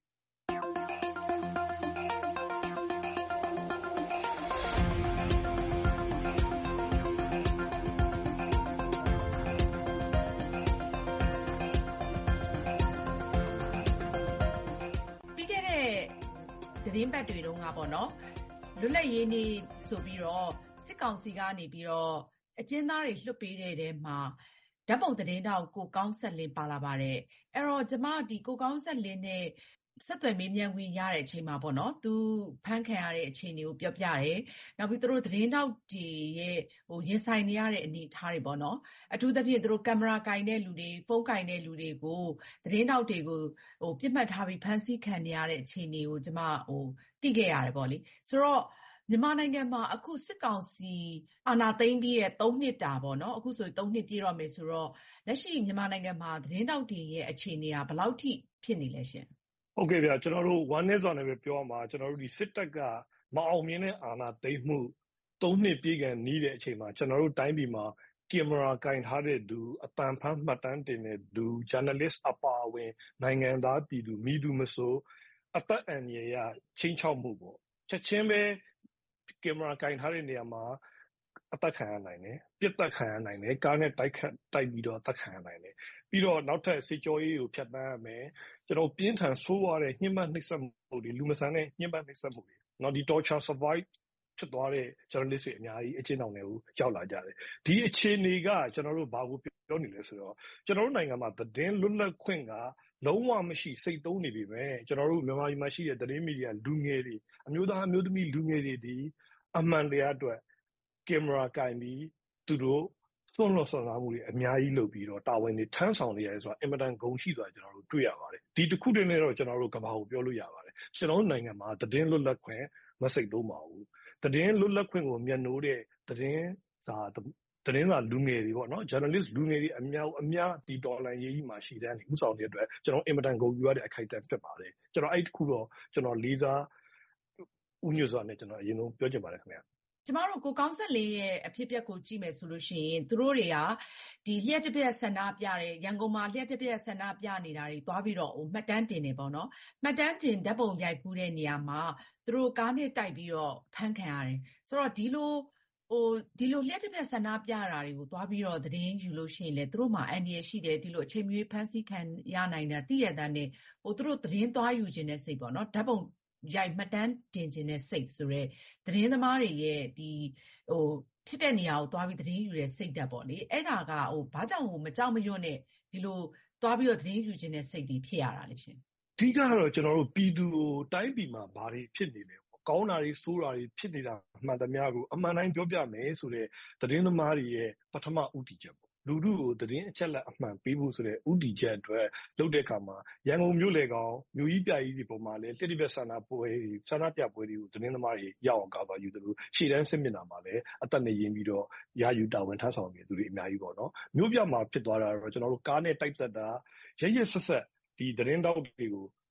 သတင်းပတ်တွေတုန်းကပေါ့နော်လွတ်လပ်ရေးနေ့ဆိုပြီးတော့စစ်ကောင်စီကနေပြီးတော့အကျဉ်းသားတွေလွှတ်ပေးတဲ့တဲမှာဓာတ်ပုံသတင်းတောက်ကိုကောင်းဆက်လင်းပါလာပါတယ်အဲ့တော့ကျမဒီကိုကောင်းဆက်လင်းနဲ့ဆက်သွယ်မေးမြန်းဝင်ရတဲ့အချိန်မှာပေါ့နော်သူဖမ်းခံရတဲ့အခြေအနေကိုပြောပြတယ်နောက်ပြီးသူတို့သတင်းတောက်တွေရဲ့ရင်ဆိုင်နေရတဲ့အနေအထားတွေပေါ့နော်အထူးသဖြင့်သူတို့ကင်မရာကင်တဲ့လူတွေဖုန်းကင်တဲ့လူတွေကိုသတင်းတောက်တွေကိုပြစ်မှတ်ထားပြီးဖမ်းဆီးခံနေရတဲ့အခြေအနေကိုကျမသိခဲ့ရတယ်ပေါ့လေဆိုတော့မြန်မာနိုင်ငံမှာအခုစစ်ကောင်စီအာဏာသိမ်းပြီးရဲ့3နှစ်တာပေါ့နော်အခုဆို3နှစ်ပြည့်တော့မယ်ဆိုတော့လက်ရှိမြန်မာနိုင်ငံမှာသတင်းတောက်တွေရဲ့အခြေအနေကဘယ်လောက်ထိဖြစ်နေလဲရှင်ဟုတ်ကဲ့ဗျာကျွန်တော်တို့1နှစ်စွာနဲ့ပဲပြောရမှာကျွန်တော်တို့ဒီစစ်တပ်ကမအောင်မြင်တဲ့အာဏာသိမ်းမှု3နှစ်ပြည့်ကန်နီးတဲ့အချိန်မှာကျွန်တော်တို့တိုင်းပြည်မှာကင်မရာကင်ထားတဲ့သူအပန်ဖမ်းမှတ်တမ်းတင်တဲ့သူ journalist အပါအဝင်နိုင်ငံသားပြည်သူမိသူမဆိုအသက်အန္တရာယ်ရချင်းချောက်မှုပေါ့ချက်ချင်းပဲကင်မရာကင်ထားတဲ့နေရာမှာအသက်ခံရနိုင်တယ်ပြစ်သက်ခံရနိုင်တယ်ကားနဲ့တိုက်ပြီးတော့အသက်ခံရနိုင်တယ်ပြီးတော့နောက်ထပ်စစ်ကြောရေးကိုဖျက်ဆီးရမယ်ကျွန်တော်ပြင်းထန်ဆိုးရတဲ့ညှဉ်းပန်းနှိပ်စက်မှုတွေလူမဆန်တဲ့ညှဉ်းပန်းနှိပ်စက်မှုတွေနော်ဒီ torture survive ဖြစ်သွားတဲ့ journalist တွေအများကြီးအကျဉ်းထောင်တွေကိုရောက်လာကြတယ်ဒီအခြေအနေကကျွန်တော်တို့ဘာကိုပြောနေလဲဆိုတော့ကျွန်တော်တို့နိုင်ငံမှာသတင်းလွတ်လပ်ခွင့်ကလုံးဝမရှိစိတ်သုံးနေပြီပဲကျွန်တော်တို့မြန်မာပြည်မှာရှိတဲ့သတင်းမီဒီယာလူငယ်တွေအမျိုးသားအမျိုးသမီးလူငယ်တွေဒီအမှန်တရားအတွက်ကင်မရာကင်ပြီးသူတို့စွန့်လွတ်စွန့်စားမှုတွေအများကြီးလုပ်ပြီးတော့တာဝန်တွေထမ်းဆောင်နေရတယ်ဆိုတာအင်မတန်ဂုဏ်ရှိသွားကျွန်တော်တို့တွေ့ရပါတယ်ဒီတစ်ခုတည်းနဲ့တော့ကျွန်တော်တို့ကမ္ဘာကိုပြောလို့ရပါတယ်ကျွန်တော်တို့နိုင်ငံမှာသတင်းလွတ်လပ်ခွင့်မစိတ်သုံးပါဘူးသတင်းလွတ်လပ်ခွင့်ကိုမျက်နှိုးတဲ့သတင်းစာလူငယ်တွေပေါ့နော် journalist လူငယ်တွေအများဒီဒေါ်လာရေးကြီးမှာရှိတဲ့ဥဆောင်တဲ့အတွက်ကျွန်တော်အင်မတန်ဂုဏ်ယူရတဲ့အခိုက်အတန့်ဖြစ်ပါတယ်ကျွန်တော်အဲ့ဒီတစ်ခုတော့ကျွန်တော်လေးစားဥညွတ်စွာနဲ့ကျွန်တော်အရင်ဆုံးပြောချင်ပါတယ်ခင်ဗျာကျမတို့ကိုကောင်းဆက်လေးရဲ့အဖြစ်အပျက်ကိုကြည့်မယ်ဆိုလို့ရှိရင်သူတို့တွေကဒီလျှက်တစ်ပြက်ဆန္ဒပြတယ်ရန်ကုန်မှာလျှက်တစ်ပြက်ဆန္ဒပြနေတာတွေတွားပြီးတော့မှတ်တမ်းတင်နေပေါ့နော်မှတ်တမ်းတင်ဓာတ်ပုံရိုက်ကူးတဲ့နေရာမှာသူတို့ကားနဲ့တိုက်ပြီးတော့ဖမ်းခံရတယ်ဆိုတော့ဒီလိုလျှက်တစ်ပြက်ဆန္ဒပြတာတွေကိုတွားပြီးတော့သတင်းယူလို့ရှိရင်လေသူတို့မှာအန္တရာယ်ရှိတယ်ဒီလိုအချိန်မျိုးဖမ်းဆီးခံရနိုင်တာသိရတဲ့နဲ့သူတို့သတင်းတွားယူခြင်းနဲ့စိတ်ပေါ့နော်ဓာတ်ပုံရိုက်မှတ်တမ်းတင်ခြင်းနဲ့စိတ်ဆိုရဲသတင်းသမားတွေရဲ့ဒီဖြစ်တဲ့နေရာကိုသွားပြီးသတင်းယူတဲ့စိတ်ဓာတ်ပေါ့လေအဲ့ဒါကဘာကြောင့်မကြောက်မရွံ့နဲ့ဒီလိုသွားပြီးတော့သတင်းယူခြင်းနဲ့စိတ်တွေဖြစ်ရတာလေရှင်အဓိကတော့ကျွန်တော်တို့ပြည်သူတိုင်းပြည်မှာဘာတွေဖြစ်နေလဲကောင်းတာတွေဆိုးတာတွေဖြစ်နေတာအမှန်တမ်းကိုအမှန်တိုင်းပြောပြမယ်ဆိုတဲ့သတင်းသမားတွေရဲ့ပထမဥတီချက်ပေါ့လူထုကိုသတင်းအချက်လက်အမှန်ပေးဖို့ဆိုတဲ့ဥတီချက်အတွက်လုပ်တဲ့အခါမှာရန်ကုန်မြို့လေကောင်မြို့ကြီးပြကြီးတွေပေါ်မှာလည်းတစ်တိပတ်ဆန္ဒပြပွဲတွေကိုသတင်းသမားတွေရအောင်ကာပါယူသလိုရှေ့တန်းစစ်မျက်နှာမှာလည်းအသက်နဲ့ရင်းပြီးတော့ရာယူတာဝန်ထမ်းဆောင်နေသူတွေအများကြီးပေါ့နော်မြို့ပြမှာဖြစ်သွားတာတော့ကျွန်တော်တို့ကားနဲ့တိုက်သက်တာရရက်ဆက်ဆက်ဒီသတင်းတောက်တွေကို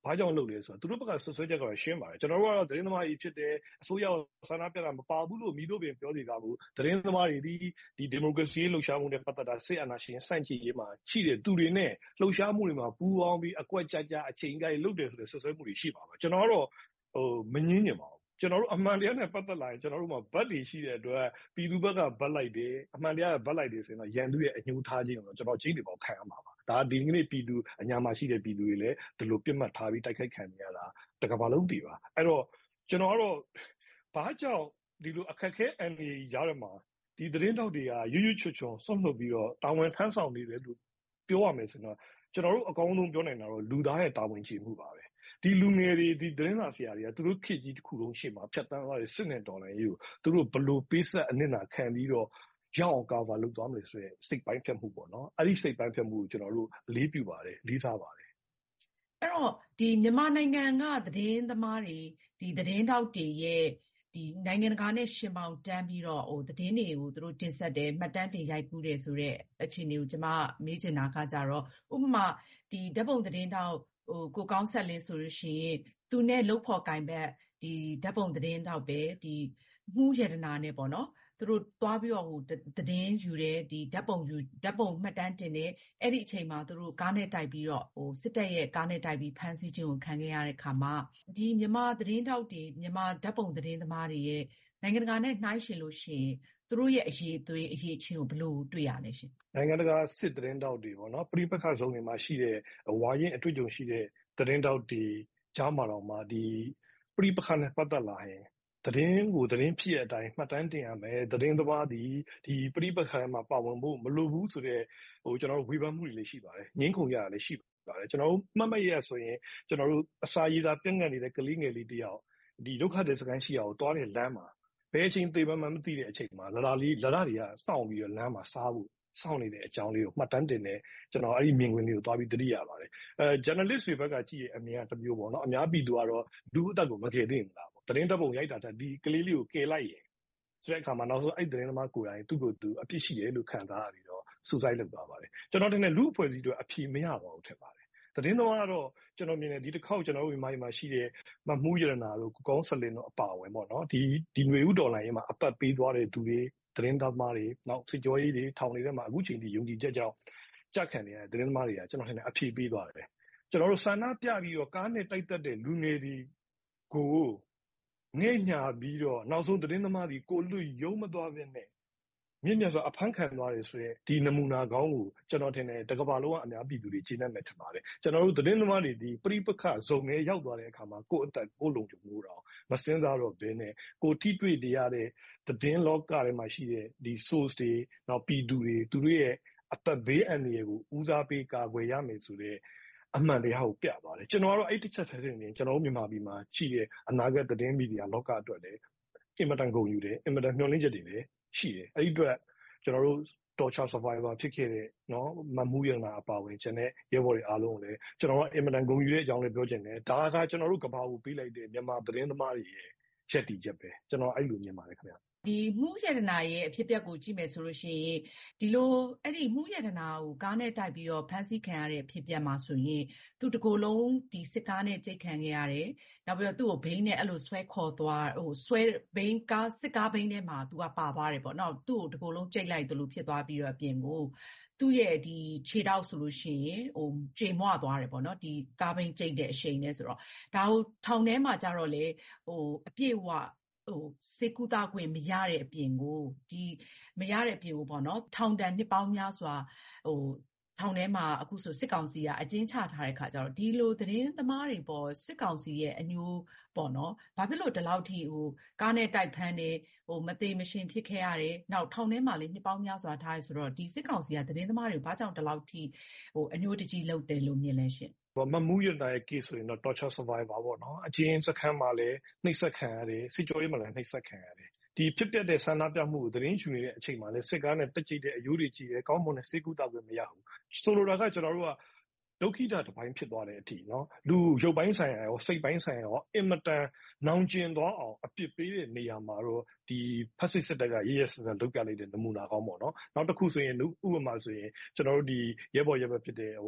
ဘာကြောင့်လုပ်လဲဆိုတော့သူတို့ဘက်ကဆွဆွဲချက်ကတော့ရှင်းပါတယ်ကျွန်တော်တို့ကတော့သတင်းသမားကြီးဖြစ်တယ်အစိုးရဆန္ဒပြတာမပါဘူးလို့မိတို့ပင်ပြောစီကားဘူးသတင်းသမားတွေဒီဒီမိုကရေစီလှုပ်ရှားမှုနဲ့ပတ်သက်တာစစ်အာဏာရှင်စန့်ကျင်ရေးမှာရှိတဲ့သူတွေနဲ့လှုပ်ရှားမှုတွေမှာပူးပေါင်းပြီးအကွက်ကြကြအချိန်ကြီးလုပ်တယ်ဆိုတဲ့ဆွဆွဲမှုတွေရှိပါပါကျွန်တော်ကတော့မငင်းညင်ပါဘူးကျွန်တော်တို့အမှန်တရားနဲ့ပတ်သက်လာရင်ကျွန်တော်တို့မှာဘတ်တွေရှိတဲ့အတွက်ပြည်သူဘက်ကဘတ်လိုက်တယ်အမှန်တရားကဘတ်လိုက်တယ်ဆိုရင်တော့ရန်သူရဲ့အညှိုးထားခြင်းကိုကျွန်တော်ကျင်းနေပေါခံရမှာပါဒါဒီနေ့ပြည်သူအညာမှာရှိတဲ့ပြည်သူတွေလည်းဒီလိုပြစ်မှတ်ထားပြီးတိုက်ခိုက်ခံနေရတာတကဘာလုံးတည်ပါအဲ့တော့ကျွန်တော်ကတော့ဘာကြောင့်ဒီလိုအခက်ခဲအန်ဒီရားရမှာဒီသတင်းတောက်တွေကရွရွချွတ်ချွန်ဆွတ်လွတ်ပြီးတော့တာဝန်ထမ်းဆောင်နေတယ်လို့ပြောရမယ်ဆိုတော့ကျွန်တော်တို့အကောင်းဆုံးပြောနိုင်တာတော့လူသားရဲ့တာဝန်ကျေမှုပါပဲဒီလူငယ်တွေဒီသတင်းစာဆရာတွေကသူတို့ခေတ်ကြီးတစ်ခုလုံးရှေ့မှာဖြတ်တန်းသွားတဲ့စစ်နဲ့ဒေါ်လာကြီးကိုသူတို့ဘလို့ပေးဆက်အနစ်နာခံပြီးတော့ရအောင်ကာဗာလုပ်သွားမယ်ဆိုရင်စိတ်ပိုင်းဖြတ်မှုပေါ့နော်အဲ့ဒီစိတ်ပိုင်းဖြတ်မှုကိုကျွန်တော်တို့အလေးပြုပါတယ်လေးစားပါတယ်အဲ့တော့ဒီမြန်မာနိုင်ငံကသတင်းသမားတွေဒီသတင်းတောက်တွေရဲ့ဒီနိုင်ငံတကာနဲ့ရှင်ပေါင်တန်းပြီးတော့သတင်းတွေကိုသူတို့တင်ဆက်တယ်မှတ်တမ်းတင်ရိုက်ကူးတယ်ဆိုတဲ့အခြေအနေကိုကျွန်မမေးချင်တာကကြတော့ဥပမာဒီဓာတ်ပုံသတင်းတောက်ကိုကောင်းဆက်လင်းဆိုလို့ရှိရင်သူနဲ့လှုပ်ဖော်ကင်ဘက်ဒီဓာတ်ပုံသတင်းတောက်ပဲဒီမှုရတနာနဲ့ပေါ့နော်သူတို့သွားပြီးတော့သတင်းယူတယ်ဒီဓာတ်ပုံမှတ်တမ်းတင်တယ်အဲ့ဒီအချိန်မှာသူတို့ကားနဲ့တိုက်ပြီးတော့စစ်တပ်ရဲ့ကားနဲ့တိုက်ပြီးဖမ်းဆီးခြင်းကိုခံခဲ့ရတဲ့အခါမှာဒီမြန်မာသတင်းတောက်တွေမြန်မာဓာတ်ပုံသတင်းသမားတွေရဲ့နိုင်ငံတကာနဲ့နှိုင်းယှဉ်လို့ရှိရင်သူတို့ရဲ့အရေးအသွေးအရေးချင်းကိုဘယ်လိုတွေ့ရလဲရှင်နိုင်ငံတကာစစ်သတင်းတောက်တွေပေါ့နော်ပြည်ပခါဆုံးတွေမှာရှိတဲ့ဝါရင်အတွေ့အကြုံရှိတဲ့သတင်းတောက်တွေကြားမှာတော့မှဒီပြည်ပခါနဲ့ပတ်သက်လာရင်သတင်းကိုသတင်းဖြစ်တဲ့အတိုင်းမှတ်တမ်းတင်ရမယ်သတင်းသမားဒီပြည်ပခါမှာပါဝင်ဖို့မလိုဘူးဆိုတဲ့ကျွန်တော်တို့ဝေဖန်မှုတွေလည်းရှိပါတယ်ငင်းခုန်ရတာလည်းရှိပါတယ်ကျွန်တော်တို့မှတ်မှတ်ရဆိုရင်ကျွန်တော်တို့အစာရည်သာပြန့်ငတ်နေတဲ့ကလေးငယ်လေးတယောက်ဒီဒုက္ခသည်စခန်းရှိအောင်တွားတဲ့လမ်းမှာဘယ်အချိန်သေမှမသိတဲ့အချိန်မှာလလာတွေကစောင့်ပြီးတော့လမ်းမှာစားဖို့စောင့်နေတဲ့အကြောင်းလေးကိုမှတ်တမ်းတင်နေကျွန်တော်အဲ့ဒီမြင်ကွင်းလေးကိုတွားပြီးသတိရပါတယ်journalist တွေဘက်ကကြည့်ရအမြင်ကတစ်မျိုးပေါ့နော်အများပြည်သူကတော့လူအသက်ကိုမကယ်သိဘူးလားပေါ့သတင်းတပ်ပုံရိုက်တာတက်ဒီကလေးလေးကိုကယ်လိုက်ရင်ဆိုတဲ့အခါမှာနောက်ဆုံးအဲ့သတင်းသမားကိုယ်တိုင်သူ့ကိုယ်သူအပြစ်ရှိတယ်လို့ခံစားရပြီးတော့စူဆိုက်လုပ်သွားပါတယ်ကျွန်တော်တင်တဲ့လူအဖွဲ့အစည်းတွေအဖြေမရပါဘူးထင်ပါတယ်သတင်းသမားကတော့ကျွန်တော်မြင်တယ်ဒီတစ်ခေါက်ကျွန်တော်တို့မြန်မာရှိတဲ့မမှုရတနာတို့ကိုကောင်းဆလင်တို့အပါအဝင်ပေါ့နော်ဒီຫນွေဥဒေါ်လာရေးမှာအပတ်ပေးသွားတဲ့သူတွေသတင်းသမားတွေနောက်စစ်ကြောရေးတွေထောင်နေတဲ့မှာအခုချိန်ထိယုံကြည်ချက်ကြောင့်ကြက်ခံနေတဲ့သတင်းသမားတွေကကျွန်တော်ထင်တယ်အဖြေပေးသွားတယ်ကျွန်တော်တို့ဆန္ဒပြပြီးတော့ကားနဲ့တိုက်တက်တဲ့လူငယ်တွေကိုငဲ့ညာပြီးတော့နောက်ဆုံးသတင်းသမားတွေကိုလွတ်ရုံမသွားဘဲနဲ့မြင့်မြတ်စွာအဖမ်းခံသွားတယ်ဆိုရင်ဒီနမူနာကောင်းကိုကျွန်တော်ထင်တယ်တကဘာလုံးကအများပြည်သူတွေကျေနပ်မယ်ထင်ပါတယ်ကျွန်တော်တို့သတင်းသမားတွေဒီပြိပခဇုံနဲ့ရောက်သွားတဲ့အခါမှာကိုယ့်အသက်ကိုလုံခြုံမှုတော့မစင်စားတော့ဘဲနဲ့ကိုထိတွေ့တရားတဲ့သတင်းလောကထဲမှာရှိတဲ့ဒီ source တွေနောက်ပြည်သူတွေသူတို့ရဲ့အသက်ဘေးအန္တရာယ်ကိုဦးစားပေးကာကွယ်ရမယ်ဆိုတဲ့အမှန်တရားကိုပြပါတယ်ကျွန်တော်ကတော့အဲ့တစ်ချက်ထဲတင်ကျွန်တော်တို့မြန်မာပြည်မှာရှိတဲ့အနာဂတ်သတင်းမီဒီယာလောကအတွက်လည်းအင်မတန်ဂုဏ်ယူတယ်အင်မတန်မျှော်လင့်ချက်တွေလည်းရှိတယ်အဲ့ဒီအတွက်ကျွန်တော်တို့ torture survivor ဖြစ်ခဲ့တဲ့နော်မမှုရနာအပါဝင်ကျန်တဲ့ရဲဘော်တွေအားလုံးလည်းကျွန်တော်ကအင်မတန်ဂုဏ်ယူတဲ့အကြောင်းလည်းပြောချင်တယ်ဒါကကျွန်တော်တို့ကဘာကိုပေးလိုက်တဲ့မြန်မာသတင်းသမားတွေရဲ့ချက်တီချက်ပဲကျွန်တော်အဲ့လိုမြင်ပါတယ်ခင်ဗျဒီမှုရတနာရဲ့အဖြစ်အပျက်ကိုကြည့်မယ်ဆိုလို့ရှိရင်ဒီလိုအဲ့ဒီမှုရတနာကိုကားနဲ့တိုက်ပြီးတော့ဖမ်းဆီးခံရတဲ့အဖြစ်အပျက်မှာဆိုရင်သူတကိုယ်လုံးဒီစစ်ကားနဲ့ကြိတ်ခံခဲ့ရတယ်နောက်ပြီးတော့သူ့ကိုဘိန်းနဲ့အဲ့လိုဆွဲခေါ်သွားဆွဲဘိန်းကားစစ်ကားဘိန်းထဲမှာသူကပါသွားတယ်ပေါ့နော်သူ့ကိုတကိုယ်လုံးကြိတ်လိုက်တယ်လို့ဖြစ်သွားပြီးတော့အပြင်ကိုသူ့ရဲ့ဒီခြေထောက်ဆိုလို့ရှိရင်ကြေမွသွားတယ်ပေါ့နော်ဒီကားဘိန်းကြိတ်တဲ့အရှိန်နဲ့ဆိုတော့ဒါကိုထောင်ထဲမှာကြတော့လေအပြည့်အဝစေကူတာခွင့်မရတဲ့အပြင်ကိုပေါ့နော်ထောင်တန်နှစ်ပေါင်းများစွာထောင်ထဲမှာအခုဆိုစစ်ကောင်စီကအကျဉ်းချထားတဲ့ခါကျတော့ဒီလိုသတင်းသမားတွေပေါ်စစ်ကောင်စီရဲ့အညိုးပေါ့နော်ဘာဖြစ်လို့ဒီလောက်ထိကားနဲ့တိုက်ဖမ်းတယ်မသေးမရှင်ဖြစ်ခဲ့ရတယ်နောက်ထောင်ထဲမှာလေနှစ်ပေါင်းများစွာထားရဆိုတော့ဒီစစ်ကောင်စီကသတင်းသမားတွေဘာကြောင့်ဒီလောက်ထိအညိုးတကြီးလုပ်တယ်လို့မြင်လဲရှင်မမှုရတဲ့ case ဆိုရင်တော့ torture survivor ပေါ့နော်အကျဉ်းစခန်းမှာလည်းနှိပ်စက်ခံရတယ်စစ်ကြောရေးမှာလည်းနှိပ်စက်ခံရတယ်ဒီဖြစ်ပျက်တဲ့ဆန္ဒပြမှုကိုသတင်းယူနေတဲ့အချိန်မှာလည်းစစ်ကားနဲ့တက်ကြိတ်တဲ့အယိုးတွေကြီးတယ်ကောင်းမွန်တဲ့စေကူတာပဲမရဘူးဆိုလိုတာကကျွန်တော်တို့ကဒုက္ခိတတစ်ပိုင်းဖြစ်သွားတဲ့အထိနော်လူရုပ်ပိုင်းဆိုင်ရာရောစိတ်ပိုင်းဆိုင်ရာရောအင်မတန်နောင်ကျင်သွားအောင်အပြစ်ပေးတဲ့နေရာမှာတော့ဒီဖက်စစ်စစ်တပ်ကရရစစလုပ်ပြလိုက်တဲ့နမူနာကောင်းပေါ့နော်နောက်တစ်ခုဆိုရင်ဥပမာဆိုရင်ကျွန်တော်တို့ဒီရဲဘော်ရဲဘက်ဖြစ်တဲ့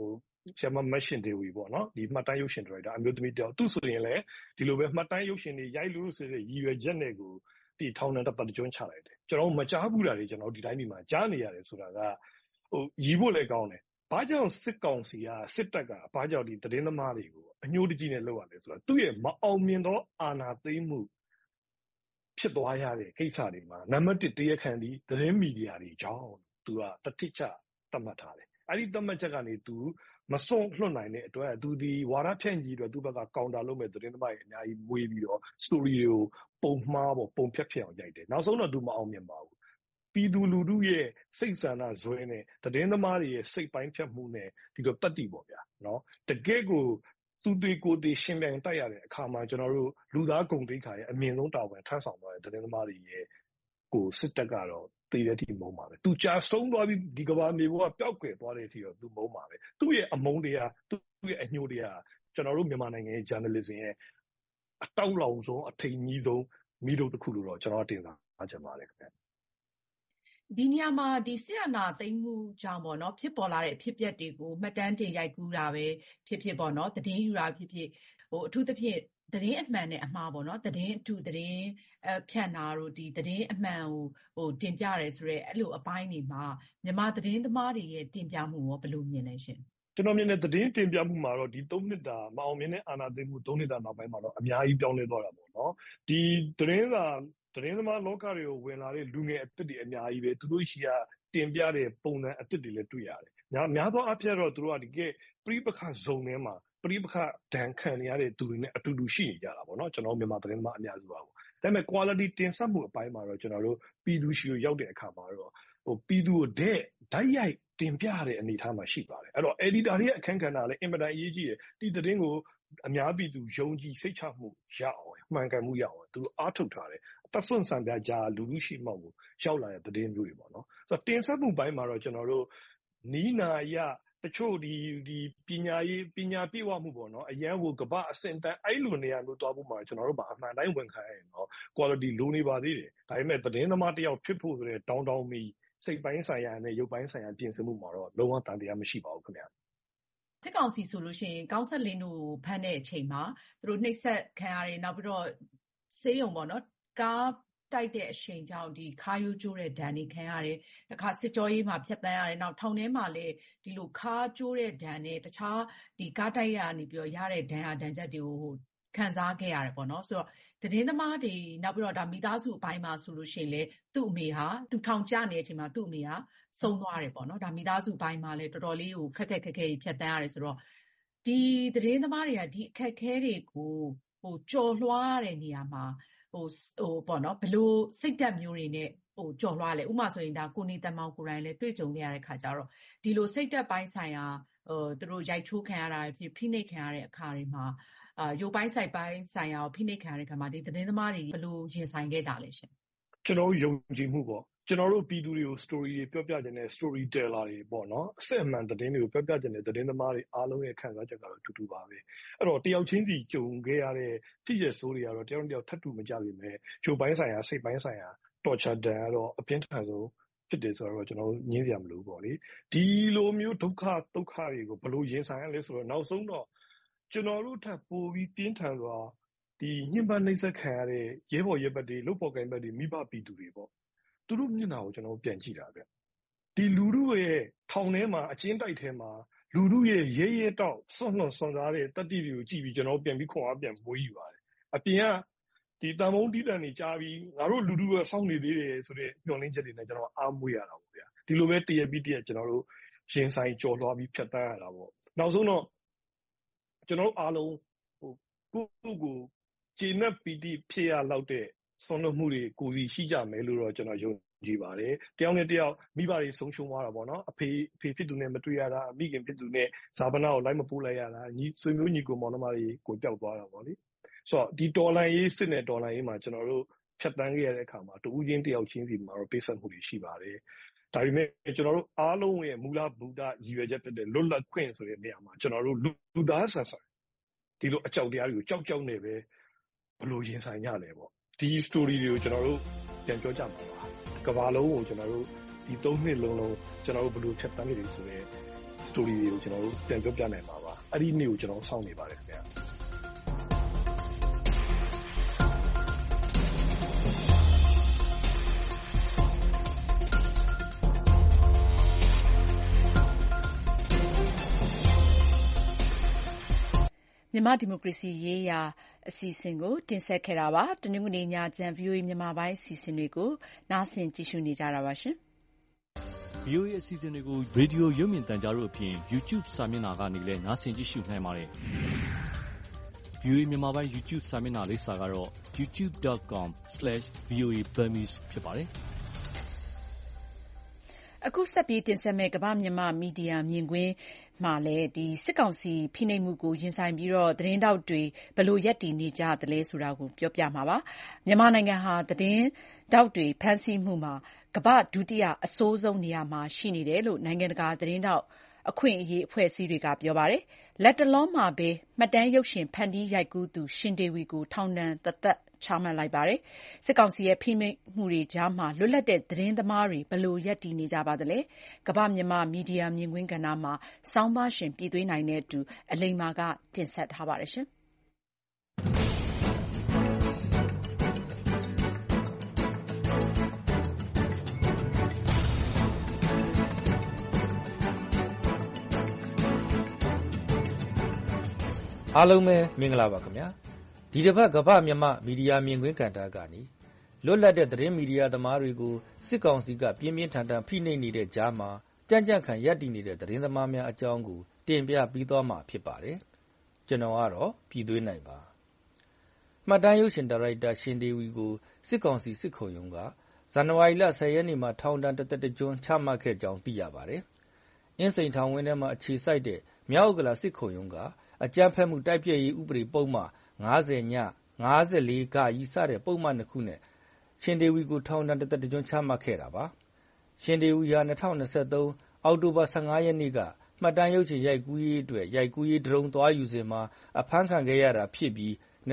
ဆရာမမတ်ရှင်တေဝီပေါ့နော်ဒီမှတ်တမ်းရုပ်ရှင်ဒါရိုက်တာအမျိုးသမီးတယောက်သူဆိုရင်လည်းဒီလိုပဲမှတ်တမ်းရုပ်ရှင်တွေရိုက်လို့ဆိုတဲ့ရည်ရွယ်ချက်နဲ့ကိုဒီထောင်နဲ့တစ်ပတ်ကျွန်းချလိုက်တယ်ကျွန်တော်မကြားဘူးတာတွေကျွန်တော်ဒီတိုင်းဒီမှာကြားနေရတယ်ဆိုတာကရည်ဖို့လည်းကောင်းတယ်ဘာကြောင့်စစ်ကောင်စီကစစ်တပ်ကဘာကြောင့်ဒီသတင်းသမားတွေကိုအညှိုးတကြီးနဲ့လုပ်ရလဲဆိုတော့သူ့ရဲ့မအောင်မြင်သောအာဏာသိမ်းမှုဖြစ်သွားရတဲ့ကိစ္စတွေမှာနံပါတ်1တရားခံဒီသတင်းမီဒီယာတွေကြောင့်သူကတတိချသတ်မှတ်ထားတယ်အဲ့ဒီသတ်မှတ်ချက်ကနေသူမစွန့်လွှတ်နိုင်တဲ့အတွက်သူဒီဝါဒဖြန့်ကြီးအတွက်သူ့ဘက်ကကောင်တာလုပ်မဲ့သတင်းသမားတွေအများကြီးမွေးပြီးတော့ story တွေကိုပုံမှားပုံဖြတ်အောင်ရိုက်တယ်နောက်ဆုံးတော့သူမအောင်မြင်ပါဘူးပြည်သူလူထုရဲ့စိတ်ဆန္ဒဇွဲနဲ့သတင်းသမားတွေရဲ့စိတ်ပိုင်းဖြတ်မှုနဲ့ဒီလိုတတ်တည်ပေါ့ဗျာနော်တကယ့်ကိုသူတွေကိုယ်တည်ရှင်ပြန်တိုက်ရတဲ့အခါမှာကျွန်တော်တို့လူသားဂုဏ်သိက္ခာရဲ့အမြင့်ဆုံးတာဝန်ထမ်းဆောင်သွားတဲ့သတင်းသမားတွေရဲ့ကိုစစ်တပ်ကတော့တည်တဲ့အထိမုန်းပါပဲသူကြာဆုံးသွားပြီးဒီကဘာမြေပေါ်ကပျောက်ကွယ်သွားတဲ့အထိတော့သူမုန်းပါပဲသူ့ရဲ့အမုန်းတရားသူ့ရဲ့အညှိုးတရားကျွန်တော်တို့မြန်မာနိုင်ငံရဲ့ journalism ရဲ့အတောက်လောင်ဆုံးအထိန်ကြီးဆုံးမိတို့တစ်ခုလို့တော့ကျွန်တော်တင်စားချင်ပါတယ်ခင်ဗျဒီနေရာမှာဒီဆရာနာသိမ်းမှုကြောင့်ပေါ့နော်ဖြစ်ပေါ်လာတဲ့အဖြစ်အပျက်တွေကိုမှတ်တမ်းတင်ရိုက်ကူးတာပဲဖြစ်ပေါ့နော်သတင်းယူတာဖြစ်အထူးသဖြင့်သတင်းအမှန်နဲ့အမှားပေါ့နော်သတင်းအထူးသတင်းဖြန့်တာတို့ဒီသတင်းအမှန်ကိုတင်ပြရဲဆိုရဲအဲ့လိုအပိုင်းတွေမှာမြန်မာသတင်းသမားတွေရဲ့တင်ပြမှုရောဘယ်လိုမြင်လဲရှင်ကျွန်တော်မြင်တဲ့သတင်းတင်ပြမှုမှာတော့ဒီ3နှစ်တာမအောင်မြင်တဲ့အာဏာသိမ်းမှု3နှစ်တာနောက်ပိုင်းမှာတော့အများကြီးပြောင်းလဲသွားတာပေါ့နော်ဒီသတင်းသမားလောကတွေကိုဝင်လာတဲ့လူငယ်အသစ်တွေအများကြီးပဲသူတို့ရှိကတင်ပြတဲ့ပုံစံအသစ်တွေလည်းတွေ့ရတယ်များသောအားဖြင့်တော့သူတို့ကဒီကပြိပခဇုံထဲမှာပြိပခဒဏ်ခံရတဲ့သူတွေနဲ့အတူတူရှိနေကြတာပေါ့နော်ကျွန်တော်မြန်မာသတင်းသမားအများစုပါပေါ့ဒါပေမဲ့ quality တင်ဆက်မှုအပိုင်းမှာတော့ကျွန်တော်တို့ပြည်သူရှိကိုရောက်တဲ့အခါမှာတော့ပြည်သူကိုဓာတ်ရိုက်တင်ပြတဲ့အနေအထားမှာရှိပါတယ်အဲ့တော့ editor ရဲ့အခန်းကဏ္ဍလည်းအင်မတန်အရေးကြီးတယ်ဒီသတင်းကိုအများပြည်သူယုံကြည်စိတ်ချမှုရအောင်မှန်ကန်မှုရအောင်သူအားထုတ်ထားတယ်အသက်ဆွန့်ဆံပြကြလူလူရှိမှောက်ကိုရောက်လာတဲ့သတင်းမျိုးတွေပေါ့နော်ဆိုတော့တင်ဆက်မှုပိုင်းမှာတော့ကျွန်တော်တို့နီးနာရတချို့ဒီပညာပြည့်ဝမှုပေါ့နော်အရန်ကိုကပအစင်တန်းအဲ့လိုနေရာမျိုးတွားဖို့မှာကျွန်တော်တို့အမှန်တိုင်းဝန်ခံရရင်တော့ quality လိုနေပါသေးတယ်ဒါပေမဲ့သတင်းသမားတယောက်ဖြစ်ဖို့ဆိုတဲ့တောင်းမီစိတ်ပိုင်းဆိုင်ရာနဲ့ရုပ်ပိုင်းဆိုင်ရာပြင်ဆင်မှုမှာတော့လုံးဝတန်တရားမရှိပါဘူးခင်ဗျာစစ်ကောင်စီဆိုလို့ရှိရင်ကောင်းဆက်လင်းတို့ဖမ်းတဲ့အချိန်မှာသူတို့နှိပ်စက်ခံရတယ်နောက်ပြီးတော့ဆေးရုံပေါ့နော်ကားတိုက်တဲ့အချိန်ကြောင့်ဒီခါယိုးကျိုးတဲ့ဒဏ်တွေခံရတယ်တခါစစ်ကြောရေးမှာဖြတ်တန်းရတယ်နောက်ထောင်ထဲမှာလည်းဒီလိုခါကျိုးတဲ့ဒဏ်နဲ့တခြားဒီကားတိုက်ရနေပြီးတော့ရတဲ့ဒဏ်ချက်တွေကိုခံစားခဲ့ရတယ်ပေါ့နော်ဆိုတော့သတင်းသမားတွေနောက်ပြီးတော့ဒါမိသားစုအပိုင်းမှာဆိုလို့ရှိရင်လေသူ့အမေဟာသူထောင်ကျနေတဲ့အချိန်မှာသူ့အမေဟာဆုံးသွားတယ်ပေါ့နော်ဒါမိသားစုအပိုင်းမှာလည်းတော်တော်လေးကိုခက်ခဲဖြတ်တန်းရတယ်ဆိုတော့ဒီသတင်းသမားတွေကဒီအခက်ခဲတွေကိုကြော်လွှားတဲ့နေရာမှာပေါ့နော်ဘလို့စိတ်ဓာတ်မျိုးတွေနဲ့ကြော်လွှားလဲဥပမာဆိုရင်ဒါကိုနေတမောင်ကိုယ်တိုင်လည်းတွေ့ကြုံခဲ့ရတဲ့ခါကျတော့ဒီလိုစိတ်ဓာတ်ပိုင်းဆိုင်ရာသူတို့ရိုက်ချိုးခံရတာဖြစ်ဖိနှိပ်ခံရတဲ့အခါတွေမှာရုပ်ပိုင်းစိုက်ပိုင်းဆိုင်ရာဖိနှိပ်ခံရတဲ့ခါမှာဒီသတင်းသမားတွေဘယ်လိုရင်ဆိုင်ခဲ့ကြလဲရှင်ကျွန်တော်ယုံကြည်မှုပေါ့ကျွန်တော်တို့ပြည်သူတွေကို story တွေပြောပြခြင်းနဲ့ story teller တွေပေါ့နော်အစစ်အမှန်သတင်းတွေကိုပြောပြခြင်းနဲ့သတင်းသမားတွေအားလုံးရဲ့ခံစားချက်ကတော့တူပါပဲအဲ့တော့တယောက်ချင်းစီကြုံခဲ့ရတဲ့ဖြစ်ရဆိုးတွေကတော့တယောက်ထပ်တူမကြပါပဲရုပ်ပိုင်းဆိုင်ရာစိတ်ပိုင်းဆိုင်ရာ torture တန်ကတော့အပြင်းထန်ဆုံးဖြစ်တယ်ဆိုတော့ကျွန်တော်ညင်းစရာမလိုပေါ့လေဒီလိုမျိုးဒုက္ခတွေကိုဘယ်လိုရင်ဆိုင်ရလဲဆိုတော့နောက်ဆုံးတော့ကျွန်တော်တို့ထပ်ပို့ပြီးပြင်းထန်စွာဒီညှဉ်းပန်းနှိပ်စက်ခံရတဲ့ရဲဘော်ရဲဘက်တွေလုပ်ဖော်ကိုင်ဘက်တွေမိဘပြည်သူတွေပေါ့သူတို့မျက်နှာကိုကျွန်တော်ပြန်ကြည့်တာဗျဒီလူတို့ရဲ့ထောင်ထဲမှာအကျဉ်းတိုက်ထဲမှာလူတို့ရဲ့ရဲတောက်စွန့်စားတဲ့တတိတွေကိုကြည့်ပြီးကျွန်တော်ပြန်ပြီးခွန်အားပြန်မွေးယူပါတယ်အပြင်ကဒီတန်ဖုံးတီးတန်တွေကြားပြီးငါတို့လူတို့ကစောင့်နေသေးတယ်ဆိုတဲ့ညှော်လင်းချက်တွေနဲ့ကျွန်တော်အားမွေးရတာပေါ့ဗျာဒီလိုပဲတရပြီးတရကျွန်တော်တို့ရင်ဆိုင်ကြော်လွှားပြီးဖြတ်တန်းရတာပေါ့နောက်ဆုံးတော့ကျွန်တော်အားလုံးကိုခြေနဲ့ပီတိဖြစ်ရလောက်တဲ့ဆွမ်းလွတ်မှုတွေကိုစီရှိကြမယ်လို့တော့ကျွန်တော်ယုံကြည်ပါတယ်တယောက်နဲ့တယောက်မိဘတွေဆုံးရှုံးသွားတာပေါ့နော်အဖေဖြစ်သူနဲ့မတွေ့ရတာမိခင်ဖြစ်သူနဲ့ဇာပနာကိုလိုက်မပို့လိုက်ရတာဆွေမျိုးညီကိုမောင်နှမတွေကိုပျောက်သွားတာပေါ့လေဆိုတော့ဒီတော်လန်ရေးစစ်နဲ့တော်လန်ရေးမှာကျွန်တော်တို့ဖြတ်တန်းခဲ့ရတဲ့အခါမှာတူးချင်းတယောက်ချင်းစီမှာတော့ပေးဆက်မှုတွေရှိပါတယ်ဒါပေမဲ့ကျွန်တော်တို့အားလုံးရဲ့မူလဗုဒ္ဓရည်ရွယ်ချက်ဖြစ်တဲ့လွတ်လပ်ခွင့်ဆိုတဲ့နေရာမှာကျွန်တော်တို့လူသားဆန်ဒီလိုအကြောက်တရားတွေကိုကြောက်နေပဲဘယ်လိုရင်ဆိုင်ကြလဲပေါ့ဒီ story တွေကိုကျွန်တော်တို့ပြန်ပြောကြမှာပါကဘာလုံးကိုကျွန်တော်တို့ဒီ3နှစ်လုံးကျွန်တော်တို့ဘယ်လိုဖြတ်တန်းနေလဲဆိုတဲ့ story တွေကိုကျွန်တော်တို့ပြန်ပြောပြနိုင်မှာပါအဲ့ဒီနေ့ကိုကျွန်တော်စောင့်နေပါတယ်ခင်ဗျာမြန်မာဒီမိုကရေစီရေးရာအစီအစဉ်ကိုတင်ဆက်ခဲ့တာပါတနင်္ဂနွေညချမ်း VOA မြန်မာပိုင်းအစီအစဉ်တွေကိုနားဆင်ကြည့်ရှုနေကြတာပါရှင် VOA အစီအစဉ်တွေကို Radio ရုပ်မြင်သံကြားတို့အပြင် YouTube စာမျက်နှာကနေလည်းနားဆင်ကြည့်ရှုနိုင်ပါတယ် VOA မြန်မာပိုင်း YouTube စာမျက်နှာလိပ်စာကတော့ youtube.com/voaburmese ဖြစ်ပါတယ်အခုဆက်ပြီးတင်ဆက်မယ့်ကမ္ဘာမြန်မာမီဒီယာမြင်ကွင်းမှာလည်းဒီစစ်ကောင်စီဖိနှိပ်မှုကိုရင်ဆိုင်ပြီးတော့သတင်းတောက်တွေဘလို့ရက်တည်နေကြသလဲဆိုတာကိုပြောပြမှာပါမြန်မာနိုင်ငံဟာသတင်းတောက်တွေဖမ်းဆီးမှုမှာကမ္ဘာဒုတိယအဆိုးဆုံးနေရာမှာရှိနေတယ်လို့နိုင်ငံတကာသတင်းတောက်အခွင့်အရေးအဖွဲ့အစည်းတွေကပြောပါတယ်လက်တလုံးမှာပဲမှတ်တမ်းရုပ်ရှင်ဖန်တီးရိုက်ကူးသူရှင်ဒေဝီကိုထောင်ဒဏ်တစ်သက်ချမှတ်လိုက်ပါတယ်စစ်ကောင်စီရဲ့ဖိနှိပ်မှုတွေကြားမှာလွတ်လပ်တဲ့သတင်းသမားတွေဘယ်လိုရပ်တည်နေကြပါသလဲကမ္ဘာမြန်မာမီဒီယာမြင်ကွင်းကဏ္ဍမှာစောင်းပါရှင်ပြည်သွင်းနိုင်တဲ့အတူအလိမ္မာကတင်ဆက်ထားပါတယ်ရှင်အားလုံးပဲမင်္ဂလာပါခင်ဗျာဒီတစ်ပတ်ကမ္ဘာမြန်မာမီဒီယာမြင်ကွင်းကဏ္ဍကနေလွတ်လပ်တဲ့သတင်းမီဒီယာသမားတွေကိုစစ်ကောင်စီကပြင်းပြင်းထန်ထန်ဖိနှိပ်နေတဲ့ကြားမှာကြံ့ကြံ့ခံရပ်တည်နေတဲ့သတင်းသမားများအကြောင်းကိုတင်ပြပြီးသွားမှာဖြစ်ပါတယ်ကျွန်တော်ကတော့ပြည်သွင်းနိုင်ပါမှတ်တမ်းရုပ်ရှင်ဒါရိုက်တာရှင်ဒေဝီကိုစစ်ကောင်စီစစ်ခုံရုံးကဇန်နဝါရီလ10ရက်နေ့မှာထောင်ဒဏ်တစ်သက်တစ်ကျွန်းချမှတ်ခဲ့ကြောင်းသိရပါတယ်အင်းစိန်ထောင်ဝင်းထဲမှာအခြေစိုက်တဲ့မြောက်ဥက္ကလာစစ်ခုံရုံးကအကြမ်းဖက်မှုတိုက်ဖျက်ရေးဥပဒေပုံမှန်50ည54ကဤစတဲ့ပုံမှန်တစ်ခုနဲ့ရှင်ဒေဝီကိုထောင်ဒဏ်တစ်သက်တစ်ကျွန်းချမှတ်ခဲ့တာပါရှင်ဒေဝီဟာ2023အောက်တိုဘာ15ရက်နေ့ကမှတ်တမ်းရုပ်ရှင်ရိုက်ကူးရေးအတွက်ရိုက်ကူးရေးဒရုန်းသွားယူစဉ်မှာအဖမ်းခံခဲ့ရတာဖြစ်ပြီး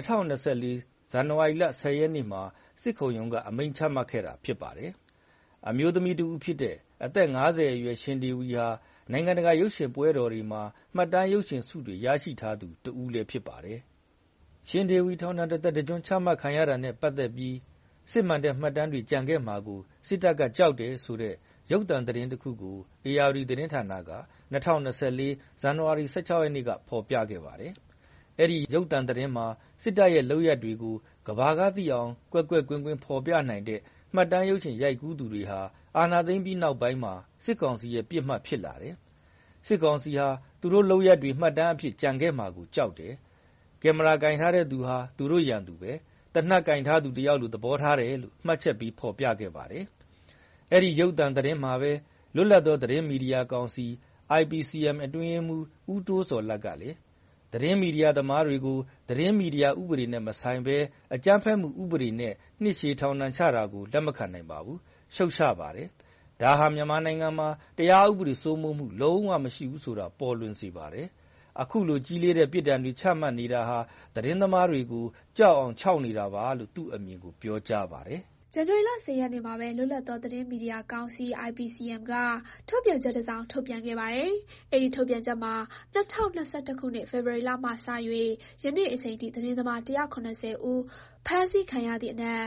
2024ဇန်နဝါရီလ10ရက်နေ့မှာစစ်ခုံရုံးကအမိန့်ချမှတ်ခဲ့တာဖြစ်ပါတယ်အမျိုးသမီးတူဖြစ်တဲ့အသက်50အရွယ်ရှင်ဒေဝီဟာနိုင်ငံတကာရုပ်ရှင်ပွဲတော်တွေမှာမှတ်တမ်းရုပ်ရှင်ဆုတွေရရှိထားသူတဦးလည်းဖြစ်ပါတယ်ရှင်ဒေဝီထောင်ဒဏ်တစ်သက်တစ်ကျွန်းချမှတ်ခံရတာနဲ့ပတ်သက်ပြီးစစ်မှန်တဲ့မှတ်တမ်းတွေကြံခဲ့မှာကိုစစ်တပ်ကကြောက်တယ်ဆိုတဲ့ရုပ်သံသတင်းတစ်ခုကို ARD သတင်းဌာနက2024ဇန်နဝါရီ16ရက်နေ့ကဖော်ပြခဲ့ပါတယ်အဲ့ဒီရုပ်သံသတင်းမှာစစ်တပ်ရဲ့လုပ်ရက်တွေကိုကဘာကသိအောင်ကွက်ကွက်ကွင်းကွင်းဖော်ပြနိုင်တဲ့မှတ်တမ်းရုပ်ရှင်ရိုက်ကူးသူတွေဟာအာဏာသိမ်းပြီးနောက်ပိုင်းမှာစစ်ကောင်စီရဲ့ပြစ်မှတ်ဖြစ်လာတယ်စစ်ကောင်စီဟာသူတို့လုပ်ရက်တွေမှတ်တမ်းအဖြစ်ကြံခဲ့မှာကိုကြောက်တယ်ကင်မရာကင်ထားတဲ့သူဟာသူတို့ရန်သူပဲတနက်ကင်ထားသူတယောက်လိုသဘောထားတယ်လို့မှတ်ချက်ပြီးဖော်ပြခဲ့ပါတယ်အဲ့ဒီရုပ်သံသတင်းမှာပဲလွတ်လပ်သောသတင်းမီဒီယာကောင်စီ IPCM အတွင်းရေးမှူးဦးတိုးစော်လတ်ကလည်းသတင်းမီဒီယာသမားတွေကိုသတင်းမီဒီယာဥပဒေနဲ့မဆိုင်ဘဲအကြမ်းဖက်မှုဥပဒေနဲ့နှစ်ရှည်ထောင်ဒဏ်ချတာကိုလက်မခံနိုင်ပါဘူးရှုတ်ချပါတယ်ဒါဟာမြန်မာနိုင်ငံမှာတရားဥပဒေစိုးမိုးမှုလုံးဝမရှိဘူးဆိုတာပေါ်လွင်စေပါတယ်အခုလိုကြီးလေးတဲ့ပြည်တံတွေချမှတ်နေတာဟာသတင်းသမားတွေကိုကြောက်အောင်ခြောက်နေတာပါလို့သူ့အမြင်ကိုပြောကြားပါတယ်ဇန်နဝါရီလ10ရက်နေ့မှာပဲလွတ်လပ်သောသတင်းမီဒီယာကောင်စီ IPCM ကထုတ်ပြန်ချက်တစ်စောင်ထုတ်ပြန်ခဲ့ပါတယ်။အဲဒီထုတ်ပြန်ချက်မှာ2021ခုနှစ်ဖေဖော်ဝါရီလမှစ၍ယနေ့အချိန်ထိသတင်းသမား190ဦးဖမ်းဆီးခံရသည့်အနက်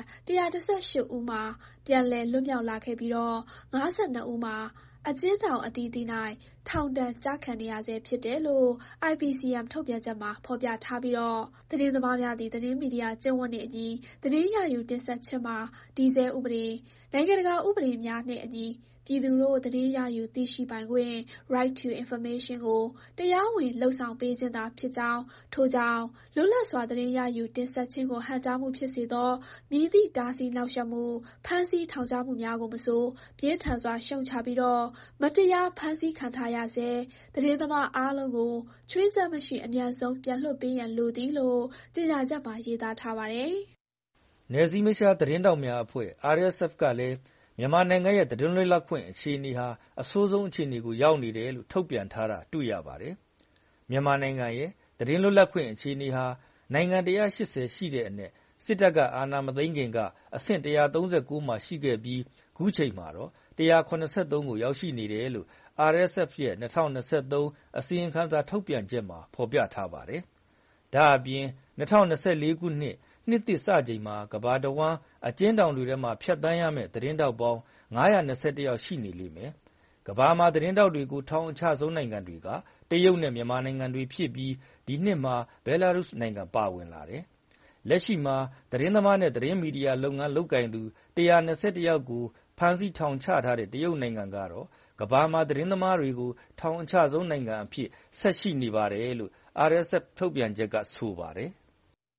118ဦးမှာပြန်လည်လွတ်မြောက်လာခဲ့ပြီးတော့52ဦးမှာအကျဉ်းထောင်အသီးသီး၌ထောင်ဒဏ်ကျခံနေရဆဲဖြစ်တယ်လို့ IPCM ထုတ်ပြန်ချက်မှာဖော်ပြထားပြီးတော့သတင်းသမားများသည့်သတင်းမီဒီယာကျင့်ဝတ်နှင့်အညီသတင်းရယူတင်ဆက်ခြင်းမှာတည်ဆဲဥပဒေနိုင်ငံတကာဥပဒေများနှင့်အညီပြည်သူတို့သတင်းရယူသိရှိပိုင်ခွင့် Right to Information ကိုတရားဝင်လှုံ့ဆော်ပေးခြင်းသာဖြစ်ကြောင်းထို့ကြောင့်လွတ်လပ်စွာသတင်းရယူတင်ဆက်ခြင်းကိုဟန့်တားမှုဖြစ်စေသောမည်သည့်တားဆီးနှောက်ယှက်မှုဖမ်းဆီးထောင်ချမှုများကိုမဆိုပြင်းထန်စွာရှုံချပြီးတော့မတရားဖမ်းဆီးခံထားရဆဲသတင်းသမားအားလုံးကိုချွင်းချက်မရှိအမြန်ဆုံးပြန်လွှတ်ပေးရန်လိုသည်လို့ကြေညာချက်မှာရေးသားထားပါတယ်။နယ်စည်းမခြားသတင်းတောက်များအဖွဲ့ RSF ကလည်းမြန်မာနိုင်ငံရဲ့သတင်းလွတ်လပ်ခွင့်အခြေအနေဟာအဆိုးဆုံးအခြေအနေကိုရောက်နေတယ်လို့ထုတ်ပြန်ထားတာတွေ့ရပါတယ်။မြန်မာနိုင်ငံရဲ့သတင်းလွတ်လပ်ခွင့်အခြေအနေဟာနိုင်ငံ180ရှိတဲ့အနက်စစ်တပ်ကအာဏာမသိမ်းခင်ကအဆင့်139မှာရှိခဲ့ပြီးခုချိန်မှာတော့183ကိုရောက်ရှိနေတယ်လို့ RSF ရဲ့2023အစီရင်ခံစာထုတ်ပြန်ချက်မှာဖော်ပြထားပါတယ်။ဒါအပြင်2024ခုနှစ်သစ်စချိန်မှာကမ္ဘာတဝန်းအကျဉ်းထောင်တွေထဲမှာဖြတ်သန်းရမယ့်သတင်းထောက်ပေါင်း521ယောက်ရှိနေလိမ့်မယ်။ကမ္ဘာမှာသတင်းထောက်တွေကိုထောင်အချဆုံးနိုင်ငံတွေကတရုတ်နဲ့မြန်မာနိုင်ငံတွေဖြစ်ပြီးဒီနှစ်မှာဘဲလာရုစ်နိုင်ငံပါဝင်လာတယ်။လက်ရှိမှာသတင်းသမားနဲ့သတင်းမီဒီယာလုပ်ငန်းလုပ်ကိုင်သူ121ယောက်ကိုဖမ်းဆီးထောင်ချထားတဲ့တရုတ်နိုင်ငံကတော့ကမ္ဘာမှာသတင်းသမားတွေကိုထောင်အချဆုံးနိုင်ငံအဖြစ်ဆက်ရှိနေပါတယ်လို့ RSF ထုတ်ပြန်ချက်ကဆိုပါတယ်။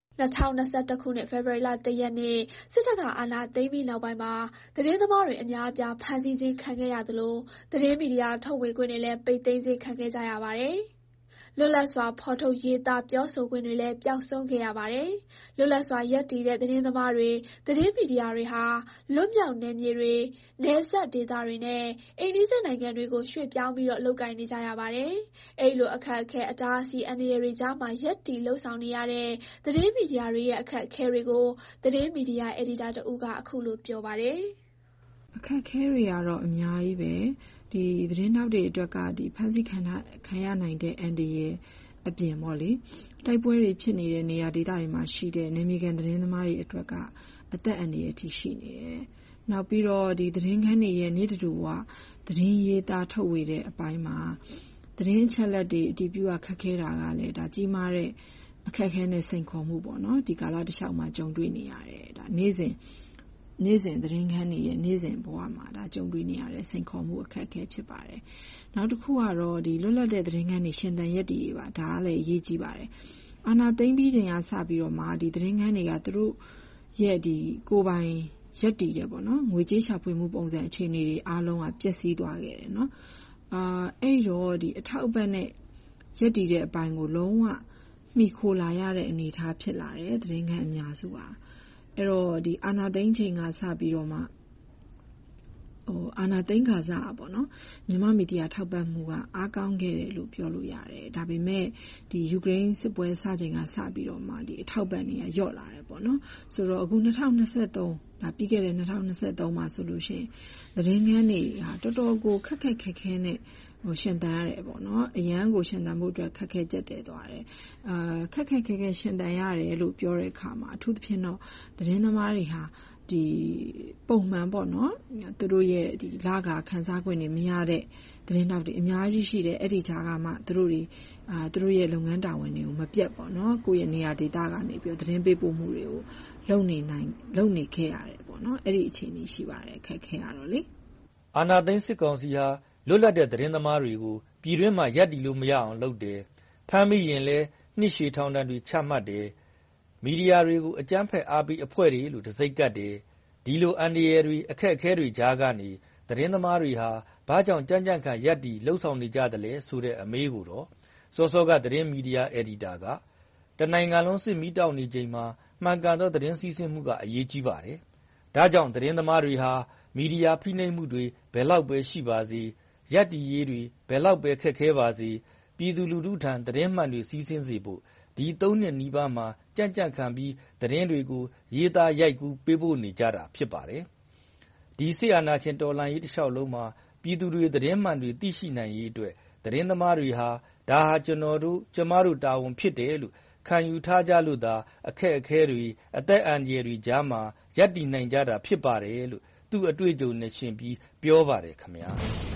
2021ခုနှစ်ဖေဖော်ဝါရီလ1ရက်နေ့စစ်တပ်ကအာဏာသိမ်းပြီးနောက်ပိုင်းမှာသတင်းသမားတွေအများအပြားဖမ်းဆီးခြင်းခံခဲ့ရသလိုသတင်းမီဒီယာထုတ်ဝေခွင့်တွေလည်းပိတ်သိမ်းခြင်းခံခဲ့ကြရပါတယ်။လွတ်လပ်စွာဖော်ထုတ်ရေးသားပြောဆိုခွင့်တွေလည်းပျောက်ဆုံးခဲ့ရပါတယ်။လွတ်လပ်စွာရပ်တည်တဲ့သတင်းသမားတွေသတင်းမီဒီယာတွေဟာလွတ်မြောက်နယ်မြေတွေနယ်စပ်ဒေသတွေနဲ့အိမ်နီးချင်းနိုင်ငံတွေကိုရွှေ့ပြောင်းပြီးလုပ်ကိုင်နေကြရပါတယ်။အဲဒီလိုအခက်အခဲအတားအဆီးအန္တရာယ်တွေကြားမှာရပ်တည်လှုပ်ဆောင်နေရတဲ့သတင်းမီဒီယာတွေရဲ့အခက်အခဲတွေကိုသတင်းမီဒီယာအယ်ဒီတာတဦးကအခုလိုပြောပါတယ်။အခက်အခဲတွေကတော့အများကြီးပဲဒီသတင်းထောက်တွေအတွက်ကဖမ်းဆီးခံရနိုင်တဲ့အန္တရာယ်အပြင်ပေါ့လေတိုက်ပွဲတွေဖြစ်နေတဲ့နေရာဒေသတွေမှာရှိတဲ့နေမြေကန်သတင်းသမားတွေအတွက်ကအသက်အန္တရာယ်ထိရှိနေတယ်။နောက်ပြီးတော့ဒီသတင်းခန်းတွေရဲ့နေ့တူဝသတင်းရေးသားထုတ်ဝေတဲ့အပိုင်းမှာသတင်းအချက်အလက်တွေအတည်ပြုခက်ခဲတာကလည်းဒါကြီးမားတဲ့အခက်အခဲနဲ့စိန်ခေါ်မှုပေါ့နော်ဒီကာလတစ်လျှောက်မှာကြုံတွေ့နေရတယ်ဒါနေ့စဉ်သတင်းခန်းတွေရဲ့နေ့စဉ်ဘဝမှာဒါကြုံတွေ့နေရတဲ့စိန်ခေါ်မှုအခက်အခဲဖြစ်ပါတယ်။နောက်တစ်ခုကတော့ဒီလွတ်လပ်တဲ့သတင်းခန်းတွေရှင်သန်ရပ်တည်ရေးပါဒါကလည်းအရေးကြီးပါတယ်။အာဏာသိမ်းပြီးချိန်ကစပြီးတော့မှဒီသတင်းခန်းတွေကသူတို့ရဲ့ဒီကိုယ်ပိုင်ရပ်တည်တယ်ပေါ့နော်ငွေကြေးရှာဖွေမှုပုံစံအခြေအနေတွေအားလုံးကပျက်စီးသွားခဲ့တယ်နော်။အဲ့တော့ဒီအထောက်အပံ့နဲ့ရပ်တည်တဲ့အပိုင်းကိုလုံးဝမှီခိုလာရတဲ့အနေအထားဖြစ်လာတယ်သတင်းခန်းအများစုကအဲ့တော့ဒီအာဏာသိမ်းချိန်ကစပြီးတော့မှအာဏာသိမ်းခါစားပေါ့နော်မြန်မာမီဒီယာထောက်ပံ့မှုကအားကောင်းခဲ့တယ်လို့ပြောလို့ရတယ်ဒါပေမဲ့ဒီယူကရိန်းစစ်ပွဲစချိန်ကစပြီးတော့မှဒီအထောက်ပံ့တွေကလျော့လာတယ်ပေါ့နော်ဆိုတော့အခု2023ဒါပြီးခဲ့တဲ့2023မှာဆိုလို့ရှိရင်သတင်းခန်းတွေဟာတော်တော်ကိုခက်ခဲနဲ့ရှင်သန်ရတယ်ပေါ့နော်အရန်ကိုရှင်သန်ဖို့အတွက်ခက်ခဲကြက်တဲသွားတယ်ခက်ခဲရှင်သန်ရတယ်လို့ပြောတဲ့အခါမှာအထူးသဖြင့်တော့သတင်းသမားတွေဟာဒီပုံမှန်ပေါ့နော်သူတို့ရဲ့ဒီလကာခန်းစားခွင့်တွေမရတဲ့သတင်းတောက်တွေအများကြီးရှိတယ်အဲ့ဒီကြားကမှသူတို့ရဲ့လုပ်ငန်းတာဝန်တွေကိုမပြတ်ပေါ့နော်ကိုယ့်ရဲ့နေရာဒေသကနေပြီးသတင်းပေးပို့မှုတွေကိုလုပ်နေခဲ့ရတယ်ပေါ့နော်အဲ့ဒီအခြေအနေရှိပါတယ်ခက်ခဲရတော့လေအာဏာသိမ်းစစ်ကောင်စီဟာလွတ်လပ်တဲ့သတင်းသမားတွေကိုပြည်တွင်းမှာရပ်တည်လို့မရအောင်လုပ်တယ်ဖမ်းမိရင်လည်းနှစ်ရှည်ထောင်ဒဏ်တွေချမှတ်တယ်မီဒီယာတွေကိုအကြမ်းဖက်အားပေးအဖွဲ့တွေလို့တစိမ့်ကတ်တယ်ဒီလိုအန္တရာယ်တွေအခက်အခဲတွေကြားကနေသတင်းသမားတွေဟာဘာကြောင့်ကြမ်းကြမ်းခံရပ်တည်လှုပ်ဆောင်နေကြတယ်လဲဆိုတဲ့အမေးကိုတော့စောကသတင်းမီဒီယာအယ်ဒီတာကတနိုင်ငံလုံးစစ်မီးတောက်နေချိန်မှာမှန်ကန်သောသတင်းစီးဆင်းမှုကအရေးကြီးပါတယ်ဒါကြောင့်သတင်းသမားတွေဟာမီဒီယာဖိနှိပ်မှုတွေဘယ်လောက်ပဲရှိပါစေရပ်တည်ရေးတွေဘယ်လောက်ပဲခက်ခဲပါစေပြည်သူလူထုထံသတင်းမှန်တွေစီးဆင်းစေဖို့ဒီ3နှစ်နီးပါးမှာကြံ့ခံပြီးသတင်းတွေကိုရေးသားရိုက်ကူးပေးဖို့နေကြတာဖြစ်ပါတယ်ဒီစစ်အာဏာရှင်တော်လှန်ရေးတစ်လျှောက်လုံးမှာပြည်သူတွေသတင်းမှန်တွေသိရှိနိုင်ရေးအတွက်သတင်းသမားတွေဟာဒါဟာကျမတို့တာဝန်ဖြစ်တယ်လို့ခံယူထားကြလို့သာအခက်အခဲတွေအသက်အန္တရာယ်တွေကြားမှာရပ်တည်နိုင်ကြတာဖြစ်ပါတယ်လို့သူ့အတွေ့အကြုံနဲ့ရှင်ပြီးပြောပါတယ်ခင်ဗျာ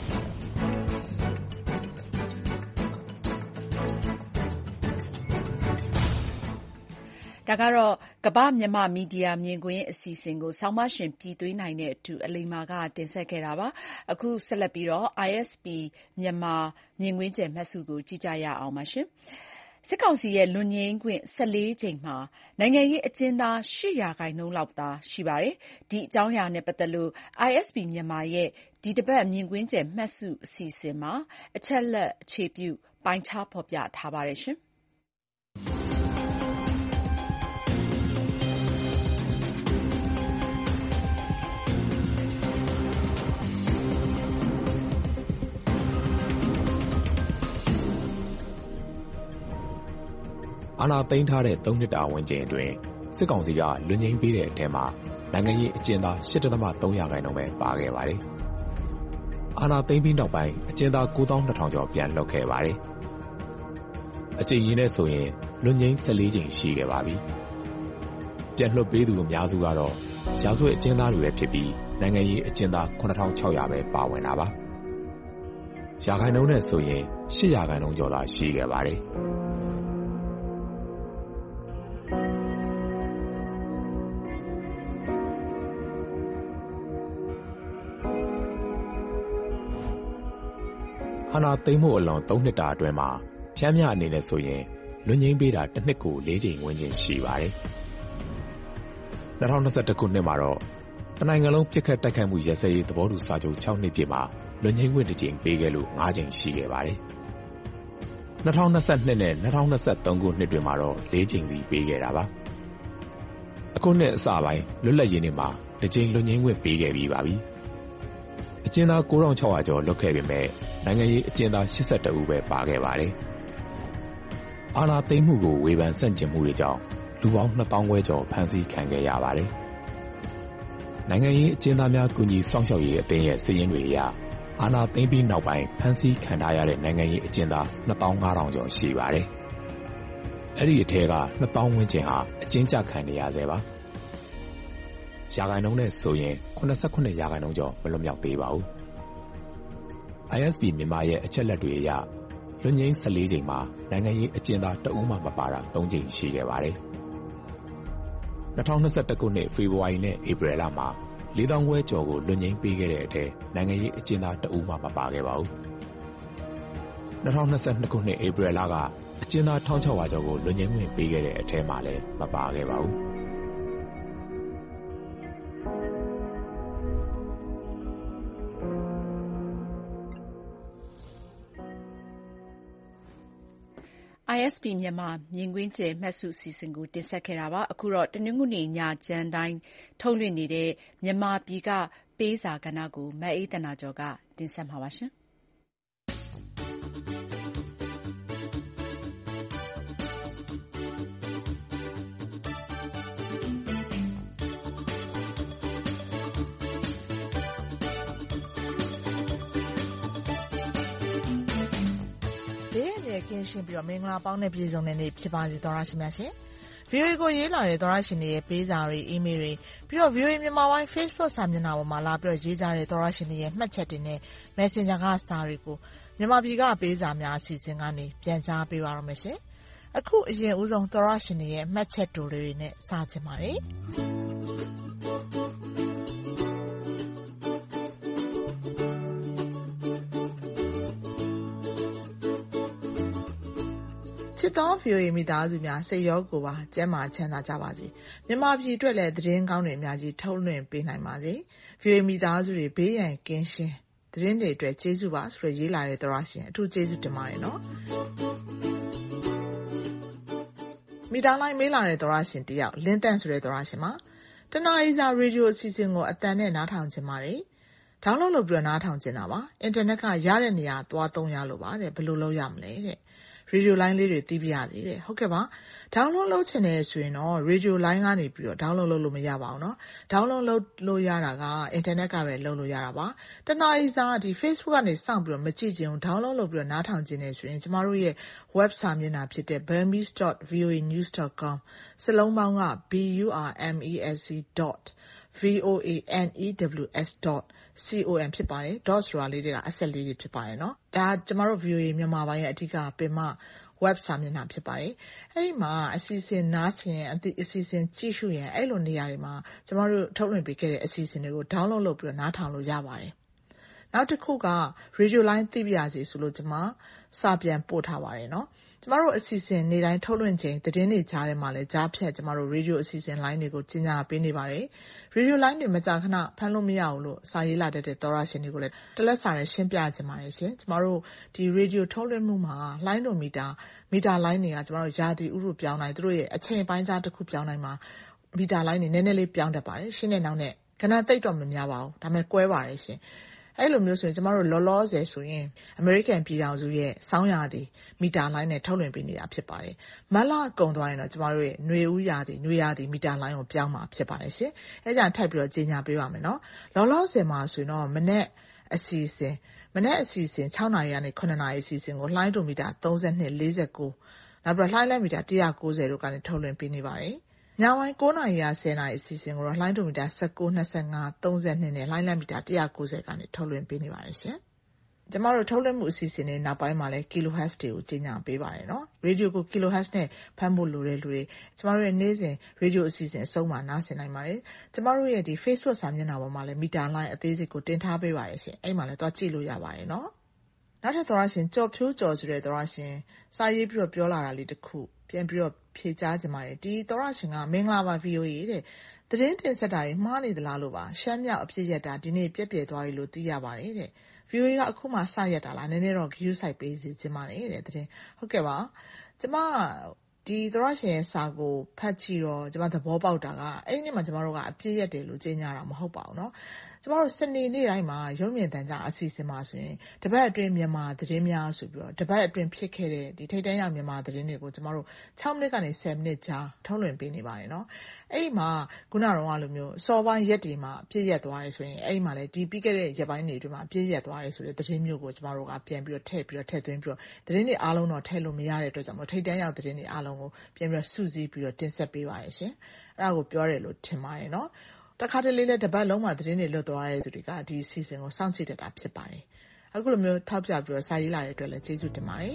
ဒါကတော့ကမ္ဘာမြန်မာမီဒီယာမြင်ကွင်းအစီအစဉ်ကိုဆောင်းပါရှင်ပြည်သွေးနိုင်တဲ့အတူအလိမ္မာကတင်ဆက်ခဲ့တာပါအခုဆက်လက်ပြီးတော့ ISP မြန်မာမြင်ကွင်းကျယ်မှတ်စုကိုကြည့်ကြရအောင်ပါရှင်စစ်ကောင်စီရဲ့လွန်ငင်းခွင့်14ချိန်မှာနိုင်ငံရေးအကျဉ်းသား8%လောက်သာရှိပါတယ်ဒီအကြောင်းအရာနဲ့ပတ်သက်လို့ ISP မြန်မာရဲ့ဒီတစ်ပတ်မြင်ကွင်းကျယ်မှတ်စုအစီအစဉ်မှာအချက်လက်အခြေပြုပိုင်းခြားဖော်ပြထားပါတယ်ရှင်အာဏာသိမ်းထားတဲ့3နှစ်တာဝန်ကျင်းအတွင်းစစ်ကောင်စီကလွန်ငင်းပေးတဲ့အထက်မှာနိုင်ငံရေးအကျဉ်းသား 8.3% ပဲပါခဲ့ပါတယ်။အာဏာသိမ်းပြီးနောက်ပိုင်းအကျဉ်းသား 92,000 ကျော်ပြန်လွှတ်ခဲ့ပါတယ်။အကြိမ်ရင်နဲ့ဆိုရင်လွတ်ငြိမ်း14 ကြိမ်ရှိခဲ့ပါပြီ။ပြန်လွှတ်ပေးသူအများစုကတော့ရာဇဝတ်အကျဉ်းသားတွေပဲဖြစ်ပြီးနိုင်ငံရေးအကျဉ်းသား 9,600 ပဲပါဝင်တာပါ။ရာခိုင်နှုန်းနဲ့ဆိုရင်8% ကျော်သာရှိခဲ့ပါတယ်။အာဏာသိမ်းမှုအလွန်3 နှစ်တာအတွင်းမှာဖြန်းမြအနေနဲ့ဆိုရင်လွတ်ငြိမ်းပေးတာတစ်နှစ်ကို4 ကြိမ်ဝန်းကျင်ရှိပါတယ်။2021 ခုနှစ်မှာတော့တနိုင်ငံလုံးပြစ်ခတ်တိုက်ခိုက်မှုရပ်စဲရေးသဘောတူစာချုပ်6 နှစ်ပြည့်မှာလွတ်ငြိမ်းခွင့်1 ကြိမ်ပေးခဲ့လို့5 ကြိမ်ရှိခဲ့ပါတယ်။2022 နဲ့ 2023 ခုနှစ်တွေမှာတော့4 ကြိမ်စီပေးခဲ့တာပါ။အခုနှစ်အစပိုင်းလွတ်လပ်ရေးနေ့မှာ1 ကြိမ်လွတ်ငြိမ်းခွင့်ပေးခဲ့ပြီးပါပြီ။အကျဉ်းသား 9,600 ကျော်လွတ်ခဲ့ပေမဲ့နိုင်ငံရေးအကျဉ်းသား82 ဦးပဲပါခဲ့ပါတယ်။အာဏာသိမ်းမှုကိုဝေဖန်ဆန့်ကျင်မှုတွေကြောင့်လူပေါင်း 2,000 ခွဲကျော်ဖမ်းဆီးခံခဲ့ရပါတယ်။နိုင်ငံရေးအကျဉ်းသားများကူညီစောင့်ရှောက်ရေးအသင်းရဲ့စာရင်းတွေအရအာဏာသိမ်းပြီးနောက်ပိုင်းဖမ်းဆီးခံထားရတဲ့နိုင်ငံရေးအကျဉ်းသား 25,000 ကျော်ရှိပါတယ်။အဲ့ဒီအထက်က 2,000 ဝန်းကျင်ဟာအကျဉ်းချခံနေရဆဲပါ။ရာခိုင်နှုန်းနဲ့ဆိုရင်89% ကျော်မလွတ်မြောက်သေးပါဘူး။ ISP မြန်မာရဲ့အချက်လက်တွေအရလွတ်ငြိမ်း14 ကြိမ်မှာနိုင်ငံရေးအကျဉ်းသား1 ဦးမှမပါတာ3 ကြိမ်ရှိခဲ့ပါတယ်။2021 ခုနှစ်ဖေဖော်ဝါရီနဲ့ဧပြီလမှာ4,000 ခွဲကျော်ကိုလွတ်ငြိမ်းပေးခဲ့တဲ့အထက်နိုင်ငံရေးအကျဉ်းသား1 ဦးမှမပါခဲ့ပါဘူး။2022 ခုနှစ်ဧပြီလကအကျဉ်းသား 1,600 ကျော်ကိုလွတ်ငြိမ်းခွင့်ပေးခဲ့တဲ့အထက်မှာလည်းမပါခဲ့ပါဘူး။ ISP မြန်မာမြင်ကွင်းကျယ်မှတ်စုအစီအစဉ်ကိုတင်ဆက်ခဲ့တာပါ။အခုတော့တနင်္ဂနွေညချမ်းတိုင်းထုတ်လွှင့်နေတဲ့မြန်မာပြည်ကပေးစာကဏ္ဍကိုမအေးသန္တာကျော်ကတင်ဆက်မှာပါ။ကင်းရှင်းပြီးမင်္ဂလာပေါင်းနဲ့ပြည်စုံတဲ့နေ့ဖြစ်ပါစေသောရရှိမြတ်ရှင်။ VOA ကိုရေးလာတဲ့သောရရှင်တွေရဲ့ပေးစာတွေအီးမေးလ်တွေပြီးတော့ VOA မြန်မာပိုင်း Facebook စာမျက်နှာပေါ်မှာလာပြီးတော့ရေးကြတဲ့သောရရှင်တွေရဲ့မှတ်ချက်တွေနဲ့ Messenger ကစာတွေကိုမြန်မာပြည်ကပေးစာများအစီအစဉ်ကနေပြန်ကြားပေးပါရမယ်ရှင်။အခုအရင်ဦးဆုံးသောရရှင်တွေရဲ့မှတ်ချက်တိုလေးတွေနဲ့စချင်ပါတယ်။ချစ်သော VOA မိသားစုများစိတ်ရောကိုယ်ပါကျန်းမာချမ်းသာကြပါစေ။မြန်မာပြည်အတွက်လည်းသတင်းကောင်းတွေအများကြီးထုတ်လွှင့်ပေးနိုင်ပါစေ။ VOA မိသားစုတွေဘေးရန်ကင်းရှင်းသတင်းတွေအတွက်ကျေးဇူးပါဆိုရရေးလာတဲ့သောရရှင်အထူးကျေးဇူးတင်ပါတယ်နော်။မိသားလိုက်မေးလာတဲ့သောရရှင်တယောက်လင်းတန့်ဆိုတဲ့သောရရှင်မှာတနားရီစာရေဒီယိုအစီအစဉ်ကိုအတန်နဲ့နားထောင်ခြင်းပါတယ်။ဒေါင်းလုဒ်လုပ်ပြီးနားထောင်ခြင်းတာပါ။အင်တာနက်ကရတဲ့နေရာသွားသုံးရလို့ပါတဲ့ဘယ်လိုလုပ်ရမလဲတဲ့ရေဒီယိုလိုင်းလေးတွေသိပြရသေးတယ်ဟုတ်ကဲ့ပါဒေါင်းလုဒ်လုပ်ချင်တယ်ဆိုရင်တော့ရေဒီယိုလိုင်းကနေပြီးတော့ဒေါင်းလုဒ်လုပ်လို့မရပါဘူးเนาะဒေါင်းလုဒ်လုပ်လို့ရတာကအင်တာနက်ကပဲလုပ်လို့ရတာပါတနားရီစာဒီ Facebook ကနေစောင့်ပြီးတော့မကြည့်ချင်ဘူးဒေါင်းလုဒ်လုပ်ပြီးတော့နားထောင်ချင်တယ်ဆိုရင်ကျမတို့ရဲ့ website မျက်နှာဖြစ်တဲ့ burmese.voanews.com စလုံးပေါင်းက burmese.voanews.com ဖြစ်ပါတယ် dot ဆိုတာလေးတွေကအဆက်လေးတွေဖြစ်ပါတယ်เนาะဒါကျမတို့ VOA မြန်မာပိုင်းရဲ့အဓိကပင်မ website မျက်နှာဖြစ်ပါတယ်အဲ့ဒီမှာအစီအစဉ်နားဆင်အစီအစဉ်ကြည့်ရှုရင်အဲ့လိုနေရာတွေမှာကျမတို့ထုတ်လွှင့်ပေးခဲ့တဲ့အစီအစဉ်တွေကို download လုပ်ပြီးတော့နားထောင်လို့ရပါတယ်နောက်တစ်ခုက radio line သိပြရစီဆိုလို့ကျမစာပြန်ပို့ထားပါတယ်เนาะကျမတို့အစီအစဉ်နေ့တိုင်းထုတ်လွှင့်ချိန်သတင်းတွေကြားထဲမှာလည်းကြားဖြတ်ကျမတို့ radio အစီအစဉ် line တွေကိုကြီးညာပေးနေပါတယ်radio line တွေမကြာခဏဖမ်းလို့မရဘူးလို့စာရေးလာတဲ့သောရရှင်တွေကိုလည်းတလက်စာနဲ့ရှင်းပြချင်ပါတယ်ရှင်ကျမတို့ဒီ radio ထုတ်လွှင့်မှုမှာ line တို့မီတာ line တွေကကျမတို့ရာသီဥတုပြောင်းတိုင်းသူတို့ရဲ့အချိန်ပိုင်းခြားတစ်ခုပြောင်းတိုင်းမှာမီတာ line တွေနည်းနည်းလေးပြောင်းတတ်ပါတယ်ရှင်းတဲ့နောက်နဲ့ခဏတိတ်တော့မများပါဘူးဒါပေမဲ့ကွဲပါတယ်ရှင်အဲ့လိုမျိုးဆိုရင်ကျမတို့လောလောဆယ်ဆိုရင် American ပြည်ထောင်စုရဲ့စောင်းရာသီမီတာလိုင်းနဲ့ထုတ်လွှင့်ပေးနေတာဖြစ်ပါတယ်။မတ်လကုန်သွားရင်တော့ကျမတို့ရဲ့ຫນွေဦးရာသီမီတာလိုင်းကိုပြောင်းမှာဖြစ်ပါတယ်ရှင်။အဲကြောင့်ထပ်ပြီးတော့ကြီးညာပေးပါမယ်နော်။လောလောဆယ်မှာဆိုရင်တော့မနေ့အစီအစဉ်မနက်အစီအစဉ်6နာရီကနေ9နာရီအစီအစဉ်ကိုလှိုင်းဒိုမီတာ32 49နောက်ပြီးလှိုင်းလက်မီတာ190တို့ကနေထုတ်လွှင့်ပေးနေပါတယ်။ညပိုင်း9နာရီက10နာရီအစီအစဉ်ကိုတော့လှိုင်းဒိုမီတာ19 25 32နဲ့လှိုင်းလက်မီတာ190ကနေထုတ်လွှင့်ပေးနေပါတယ်ရှင်။ကျမတို့ထုတ်လွှင့်မှုအစီအစဉ်တွေနောက်ပိုင်းမှာလည်း kilohertz တွေကိုကြီးညာပေးပါတယ်နော်။ radio ကို kilohertz နဲ့ဖမ်းဖို့လိုတဲ့လူတွေကျမတို့ရဲ့နေ့စဉ် radio အစီအစဉ်အဆုံးမှာနားဆင်နိုင်ပါတယ်။ကျမတို့ရဲ့ဒီ Facebook စာမျက်နှာပေါ်မှာလည်းမီတာလိုင်းအသေးစိတ်ကိုတင်ထားပေးပါတယ်ရှင်။အဲ့မှာလည်းသွားကြည့်လို့ရပါတယ်နော်။နောက်ထပ်သောရရှင်ကြော်ဖြိုးကြော်ဆိုတဲ့သောရရှင်စာရေးပြီးတော့ပြောလာတာလေးတစ်ခုပြန်ပြီးတော့ဖြေကြားကြပါတယ်။ဒီသောရရှင်ကမင်္ဂလာပါ VOA တဲ့။သတင်းတင်ဆက်တာတွေမှားနေသလားလို့ပါရှမ်းမြောက်အဖြစ်ရတာဒီနေ့ပြက်ပြဲသွားပြီလို့သိရပါတယ်တဲ့။ VOA ကအခုမှစရက်တာလားနည်းနည်းတော့ view site ပေးစီခြင်းပါတယ်တဲ့တဲ့ဟုတ်ကဲ့ပါကျမဒီသရရှင်ရဲ့စာကိုဖတ်ကြည့်တော့ကျမသဘောပေါက်တာကအဲ့ဒီနေ့မှာကျမတို့ကအပြည့်ရတယ်လို့ကြေညာတာမဟုတ်ပါဘူးเนาะကျမတို့စနေနေ့တိုင်းမှာရုပ်မြင်သံကြားအစီအစဉ်မှာဆိုရင်တပတ်အတွင်းမြန်မာသတင်းများဆိုပြီးတော့တပတ်အတွင်းဖြစ်ခဲ့တဲ့ဒီထိပ်တန်းရောက်မြန်မာသတင်းတွေကိုကျမတို့6မိနစ်ကနေ10မိနစ်ကြာထုတ်လွှင့်ပေးနေပါတယ်เนาะအဲ့ဒီမှာခုနကတော့လိုမျိုးစော်ပိုင်းရက်တွေမှာအပြည့်ရက်သွားရဲဆိုရင်အဲ့ဒီမှာလည်းဒီပြီးခဲ့တဲ့ရက်ပိုင်းတွေအတွင်းမှာအပြည့်ရက်သွားရဲဆိုတဲ့သတင်းမျိုးကိုကျမတို့ကပြန်ပြီးတော့ထည့်သွင်းပြီးတော့သတင်းတွေအားလုံးတော့ထည့်လို့မရတဲ့အတွက်ကြောင့်ထိပ်တန်းရောက်သတင်းတွေအားလုံးကိုပြန်ပြီးတော့စုစည်းပြီးတော့တင်ဆက်ပေးပါရရှင်အဲ့ဒါကိုပြောရတယ်လို့ထင်ပါတယ်เนาะတခါတလေလည်းတပတ်လုံးမှာသတင်းတွေလွတ်သွားတဲ့သူတွေကဒီအစီအစဉ်ကိုစောင့်ကြည့်တတ်တာဖြစ်ပါတယ်အခုလိုမျိုးထောက်ပြပြီးတော့စာရေးလာတဲ့အတွက်လည်းကျေးဇူးတင်ပါတယ်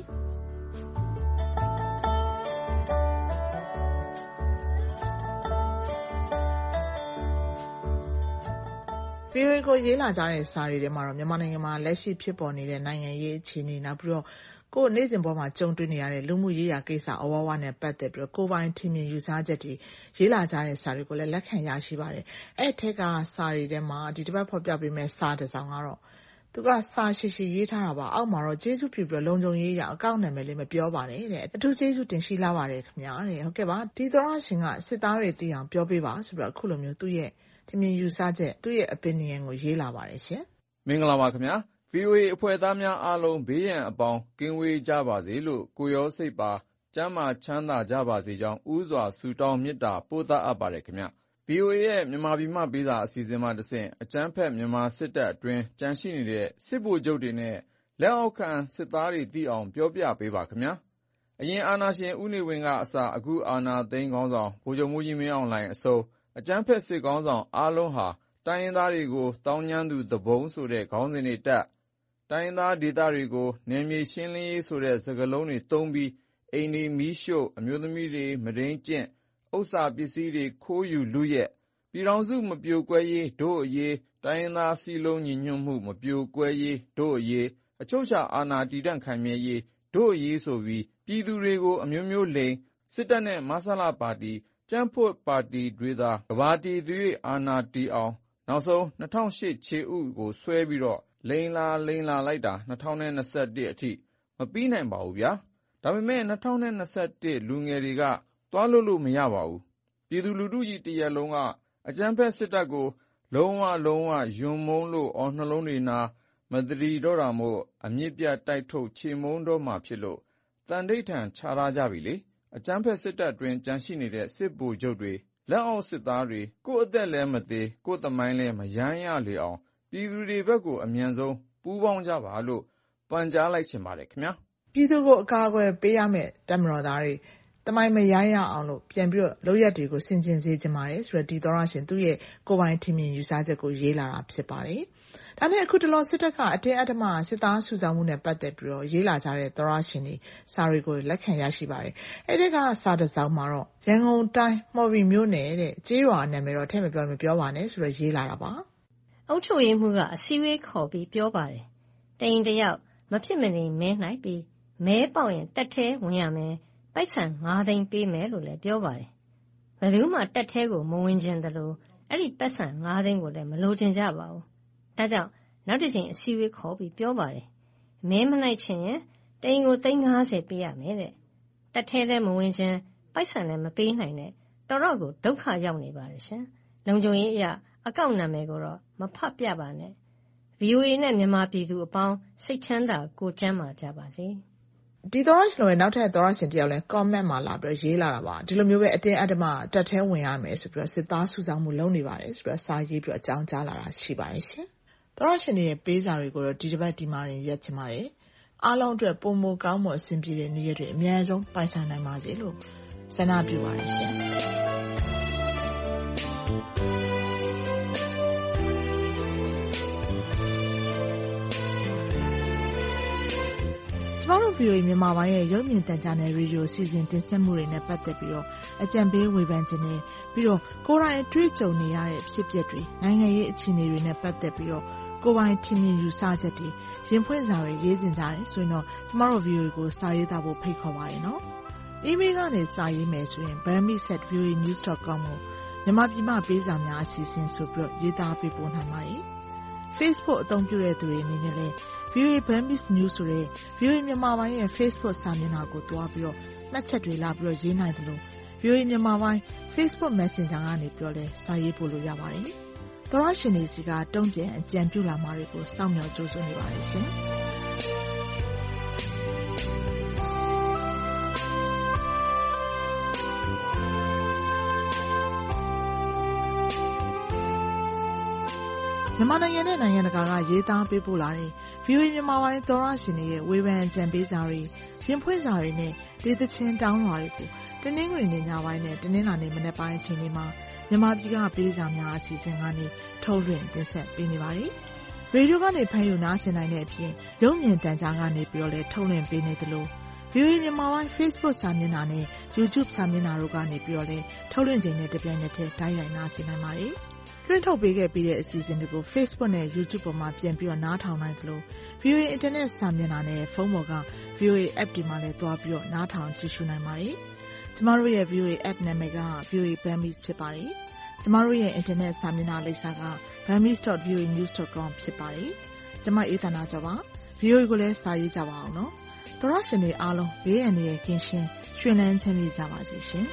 VOA ကိုရေးလာကြတဲ့စာတွေထဲမှာတော့မြန်မာနိုင်ငံမှာလက်ရှိဖြစ်ပေါ်နေတဲ့နိုင်ငံရေးအခြေအနေနောက်ပြီးတော့ကိုယ်နေ့စဉ်ပေါ်မှာကြုံတွေ့နေရတဲ့လူမှုရေးရာကိစ္စအဝဝနဲ့ပတ်သက်ပြီးတော့ကိုယ်ပိုင်ထင်မြင်ယူဆချက်တွေရေးလာကြတဲ့စာတွေကိုလည်းလက်ခံရရှိပါတယ်။အဲ့ထက်ကစာတွေထဲမှာဒီတစ်ပတ်ဖော်ပြပေးမယ့်စာတစ်စောင်ကတော့သူကစာရှိရှိရေးထားတာပါအောက်မှာတော့ကျေးဇူးပြုပြီးတော့လုံခြုံရေးရအကောင့်နာမည်လေးမပြောပါနဲ့တဲ့အထူးကျေးဇူးတင်ရှိလာပါတယ်ခင်ဗျာတဲ့ဟုတ်ကဲ့ပါဒီသောရရှင်ကစစ်သားတွေသိအောင်ပြောပေးပါဆိုပြီးတော့အခုလိုမျိုးသူ့ရဲ့ထင်မြင်ယူဆချက်သူ့ရဲ့ opinion ကိုရေးလာပါတယ်ရှင်မင်္ဂလာပါခင်ဗျာ VOA အဖွဲ့သားများအားလုံးဘေးရန်အပေါင်းကင်းဝေးကြပါစေလို့ကိုရောစိတ်ပါကျမ်းမာချမ်းသာကြပါစေကြောင်းဥစွာဆုတောင်းမေတ္တာပို့သအပ်ပါတယ်ခင်ဗျာ VOA ရဲ့မြန်မာပြည်မှပေးစာအစီအစဉ်မှတစ်ဆင့်အကြမ်းဖက်မြန်မာစစ်တပ်အတွင်းကြန့်ရှိနေတဲ့စစ်ဗိုလ်ချုပ်တွေနဲ့လက်အောက်ခံစစ်သားတွေသိအောင်ပြောပြပေးပါခင်ဗျာအရင်အာဏာရှင်ဦးနေဝင်းကအစအခုအာဏာသိမ်းခေါင်းဆောင်ဗိုလ်ချုပ်မှူးကြီးမင်းအောင်လှိုင်အစိုးအကြမ်းဖက်စစ်ခေါင်းဆောင်အားလုံးဟာတိုင်းရင်းသားတွေကိုတောင်းကျမ်းသူသဘုံဆိုတဲ့ခေါင်းစဉ်တွေတက်တိုင်းရင်းသားဒေသတွေကိုနယ်မြေရှင်းလင်းရေးဆိုတဲ့စကားလုံးတွေသုံးပြီးအိမ်တွေမီးရှို့အမျိုးသမီးတွေမဒိန်းကျင့်ဥစ္စာပစ္စည်းတွေခိုးယူလုရက်ပြည်ထောင်စုမပြိုကွဲရေးတို့အရေးတိုင်းရင်းသားစည်းလုံးညီညွတ်မှုမပြိုကွဲရေးတို့အရေးအချုပ်အခြာအာဏာတည်တံ့ခိုင်မြဲရေးတို့အရေးဆိုပြီးပြည်သူတွေကိုအမျိုးမျိုးလိမ်စစ်တပ်နဲ့မဆလပါတီကြံ့ဖွတ်ပါတီတွေသာကဘာတီသွေးအာဏာတည်အောင်နောက်ဆုံး2008ခြေဥကိုဆွဲပြီးတော့လိန်လာလိုက်တာ2021အထိမပြီးနိုင်ပါဘူးဗျာဒါပေမဲ့2021လူငယ်တွေကသွားလို့မရပါဘူးပြည်သူလူထုကြီးတရက်လုံးကအကြမ်းဖက်စစ်တပ်ကိုလုံးဝယွန်းမုန်းလို့နှလုံးတွေနာမတရီတော့တာမို့အမြင့်ပြတ်တိုက်ထုတ်ချေမုန်းတော့မှဖြစ်လို့တန်ဋိဌာန်ချထားကြပြီလေအကြမ်းဖက်စစ်တပ်တွင်ကြန့်ရှိနေတဲ့စစ်ဗိုလ်ချုပ်တွေလက်အောက်စစ်သားတွေကိုယ့်အသက်လည်းမသေးကိုယ့်သမိုင်းလည်းမယမ်းရလေအောင်ပြည်သူတွေဘက်ကိုအမြန်ဆုံးပူးပေါင်းကြပါလို့ပန်ကြားလိုက်ချင်ပါတယ်ခင်ဗျာပြည်သူကိုအကာအကွယ်ပေးရမယ်တပ်မတော်သားတွေတမိုင်းမရိုင်းရအောင်လို့ပြန်ပြီးတော့လုပ်ရက်တွေကိုဆင်ခြင်စေချင်ပါတယ်ဆိုတော့ဒီသောရရှင်သူ့ရဲ့ကိုယ်ပိုင်ထင်မြင်ယူဆချက်ကိုရေးလာတာဖြစ်ပါတယ်ဒါနဲ့အခုတလောစစ်တပ်ကအတင်းအဓမ္မစစ်သားစုဆောင်မှုနဲ့ပတ်သက်ပြီးတော့ရေးလာကြတဲ့သောရရှင်တွေစာတွေကိုလက်ခံရရှိပါတယ်အဲ့ဒီကစာတစ်စောင်မှာတော့ရန်ကုန်တိုင်းမော်ဘီမြို့နယ်တဲ့ကြေးရွာနာမည်တော့ထည့်မပြောပါနဲ့ဆိုတော့ရေးလာတာပါအုပ်ချုပ်ရေးမှူးကအစည်းအဝေးခေါ်ပြီးပြောပါတယ်တရင်တယောက်မဖြစ်မနေမဲနိုင်ပြီးမဲပေါက်ရင်တက်ထဲဝင်ရမယ်ပိုက်ဆံ9သိန်းပေးမယ်လို့လည်းပြောပါတယ်ဘယ်သူမှတက်ထဲကိုမဝင်ကျင်တယ်လို့အဲ့ဒီပိုက်ဆံ9သိန်းကိုလည်းမလိုချင်ကြပါဘူးဒါကြောင့်နောက်တစ်ချိန်အစည်းအဝေးခေါ်ပြီးပြောပါတယ်မဲမနိုင်ချင်ရင်တရင်ကို350ပေးရမယ်တဲ့တက်ထဲလည်းမဝင်ချင်ပိုက်ဆံလည်းမပေးနိုင်နဲ့တော်တော့ကိုဒုက္ခရောက်နေပါတယ်ရှင်လုံခြုံရေးအရာအကောင့်နာမည်ကိုတော့မဖတ်ပြပါနဲ့ VOA နဲ့မြန်မာပြည်သူအပေါင်းစိတ်ချမ်းသာကိုကျမ်းမာကြပါစေဒီသောရရှင်တို့ရဲ့နောက်ထပ်သောရရှင်တယောက်လဲ comment မှာလာပြီးရေးလာတာပါဒီလိုမျိုးပဲအတင်းအဓမ္မတက်ထဲဝင်ရမယ်ဆိုပြီးတော့စစ်သားစုဆောင်မှုလုပ်နေပါတယ်ဆိုပြီးတော့စာရေးပြီးအကြောင်းကြားလာတာရှိပါတယ်ရှင်သောရရှင်တွေရဲ့ပေးစာတွေကိုတော့ဒီတစ်ပတ်ဒီမှာရက်ချင်ပါတယ်အားလုံးအတွက်ပုံမကောင်းမွန်အဆင်ပြေတဲ့နေ့ရက်တွေအများဆုံးပိုင်ဆိုင်နိုင်ပါစေလို့ဆန္ဒပြုပါတယ်ရှင်ကျမတို့ VOA မြန်မာပိုင်းရဲ့ရုပ်မြင်သံကြားနယ်ရေဒီယိုစီစဉ်တင်ဆက်မှုတွေနဲ့ပတ်သက်ပြီးတော့အကြံပေးဝေဖန်ခြင်းနဲ့ပြီးတော့ကိုယ်တိုင်တွေ့ကြုံနေရတဲ့ဖြစ်ပျက်တွေနိုင်ငံရေးအခြေအနေတွေနဲ့ပတ်သက်ပြီးတော့ကိုယ်ပိုင်ထင်မြင်ယူဆချက်တွေရင်ဖွင့်စာတွေရေးတင်ကြတယ်ဆိုရင်တော့ကျမတို့ VOA ကိုစာရေးသားဖို့ဖိတ်ခေါ်ပါတယ်နော်။ email ကနေစာရေးမယ်ဆိုရင် burmese@voanews.com ကိုမြန်မာပြည်မှပေးစာများအစီအစဉ်ဆိုပြီးရေးသားပေးပို့နိုင်ပါတယ်။ Facebook အသုံးပြုတဲ့သူတွေအနေနဲ့လည်းVOA Burmese News ဆိုတဲ့ VOA မြန်မာပိုင်းရဲ့ Facebook စာမျက်နှာကိုတွားပြီးတော့မှတ်ချက်တွေလာပြီးတော့ရေးနိုင်တယ်လို့ VOA မြန်မာပိုင်း Facebook Messenger ကနေပြောလဲစာရေးပို့လို့ရပါတယ်။သောရရှင်တွေစီကတုံ့ပြန်အကြံပြုလာမှာတွေကိုစောင့်မျှော်ကြိုးစားနေပါတယ်ရှင်။မြန်မာနိုင်ငံနဲ့နိုင်ငံတကာကရေးသားပေးပို့လာတဲ့ VOA မြန်မာပိုင်းသောရရှင်တွေရဲ့ဝေဖန်အကြံပေးစာတွေပြင်ဖွင့်စာတွေနဲ့ဒေသချင်းတောင်းလွှာတွေကိုတနင်္ဂနွေနေ့ညပိုင်းနဲ့တနင်္လာနေ့မနက်ပိုင်းအချိန်တွေမှာမြန်မာပြည်ကပေးစာများအစီအစဉ်ကနေထုတ်လွှင့်တင်ဆက်ပေးနေပါတယ်။ရေဒီယိုကနေဖမ်းယူနားဆင်နိုင်တဲ့အပြင်ရုပ်မြင်သံကြားကနေပြီးတော့လည်းထုတ်လွှင့်ပေးနေသလို VOA မြန်မာပိုင်း Facebook စာမျက်နှာနဲ့ YouTube စာမျက်နှာတို့ကနေပြီးတော့လည်းထုတ်လွှင့်ချိန်နဲ့တပြိုင်နက်တည်းတိုက်ရိုက်နားဆင်နိုင်ပါတယ်။လွှင့်ထုတ်ပေးခဲ့ပြီးတဲ့အစီအစဉ်တွေကို Facebook နဲ့ YouTube ပေါ်မှာပြန်ပြီးတော့နားထောင်နိုင်သလို VOA Internet စာမျက်နှာနဲ့ဖုန်းပေါ်က VOA App ဒီမှာလည်းသွားပြီးတော့နားထောင်ကြည့်ရှုနိုင်ပါတယ်။ကျမတို့ရဲ့ VOA App နာမည်က VOA Burmese ဖြစ်ပါတယ်။ကျမတို့ရဲ့ Internet စာမျက်နှာလိပ်စာက burmese.voanews.com ဖြစ်ပါတယ်။ကျမအေးသနာကျော်ပါ။ VOA ကိုလည်းစာရေးကြပါအောင်နော်။သောရရှင်တွေအားလုံးဘေးအန္တရာယ်ကင်းရှင်းရွှင်လန်းချမ်းမြေ့ကြပါစေရှင်။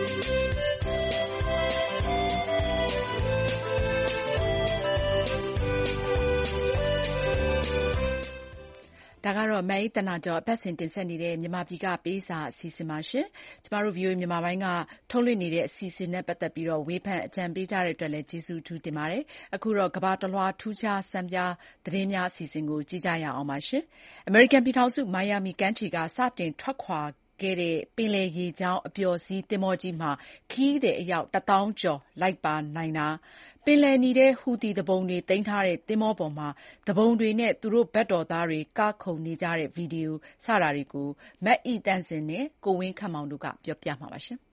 ဒါကတော့မအေးသနာကျော်အပတ်စဉ်တင်ဆက်နေတဲ့မြန်မာပြည်ကပေးစာအစီအစဉ်ပါရှင်။ကျမတို့ VOA မြန်မာပိုင်းကထုတ်လွှင့်နေတဲ့အစီအစဉ်နဲ့ပတ်သက်ပြီးတော့ဝေဖန်အကြံပေးကြတဲ့အတွက်လည်းကျေးဇူးထူးတင်ပါတယ်။အခုတော့ကမ္ဘာတလွှားထူးခြားစံပြသတင်းများအစီအစဉ်ကိုကြည့်ကြရအောင်ပါရှင်။အမေရိကန်ပြည်ထောင်စုမိုင်ယာမီကမ်းခြေကစတင်ထွက်ခွာခဲ့တဲ့ပင်လယ်ရေကြောင်းအပျော်စီးသင်္ဘောကြီးမှာခရီးသည်အယောက်1000ကျော်လိုက်ပါနိုင်တာပင်လယ်နီထဲဟူသီသူပုန်တွေသိမ်းထားတဲ့သင်္ဘောပေါ်မှာသူပုန်တွေနဲ့သူတို့ဘက်တော်သားတွေကခုန်နေကြတဲ့ဗီဒီယိုစတာတွေကိုမတ်ဤတန့်စင်နဲ့ကိုဝင်းခန့်မောင်တို့ကပြောပြမှာပါရှင်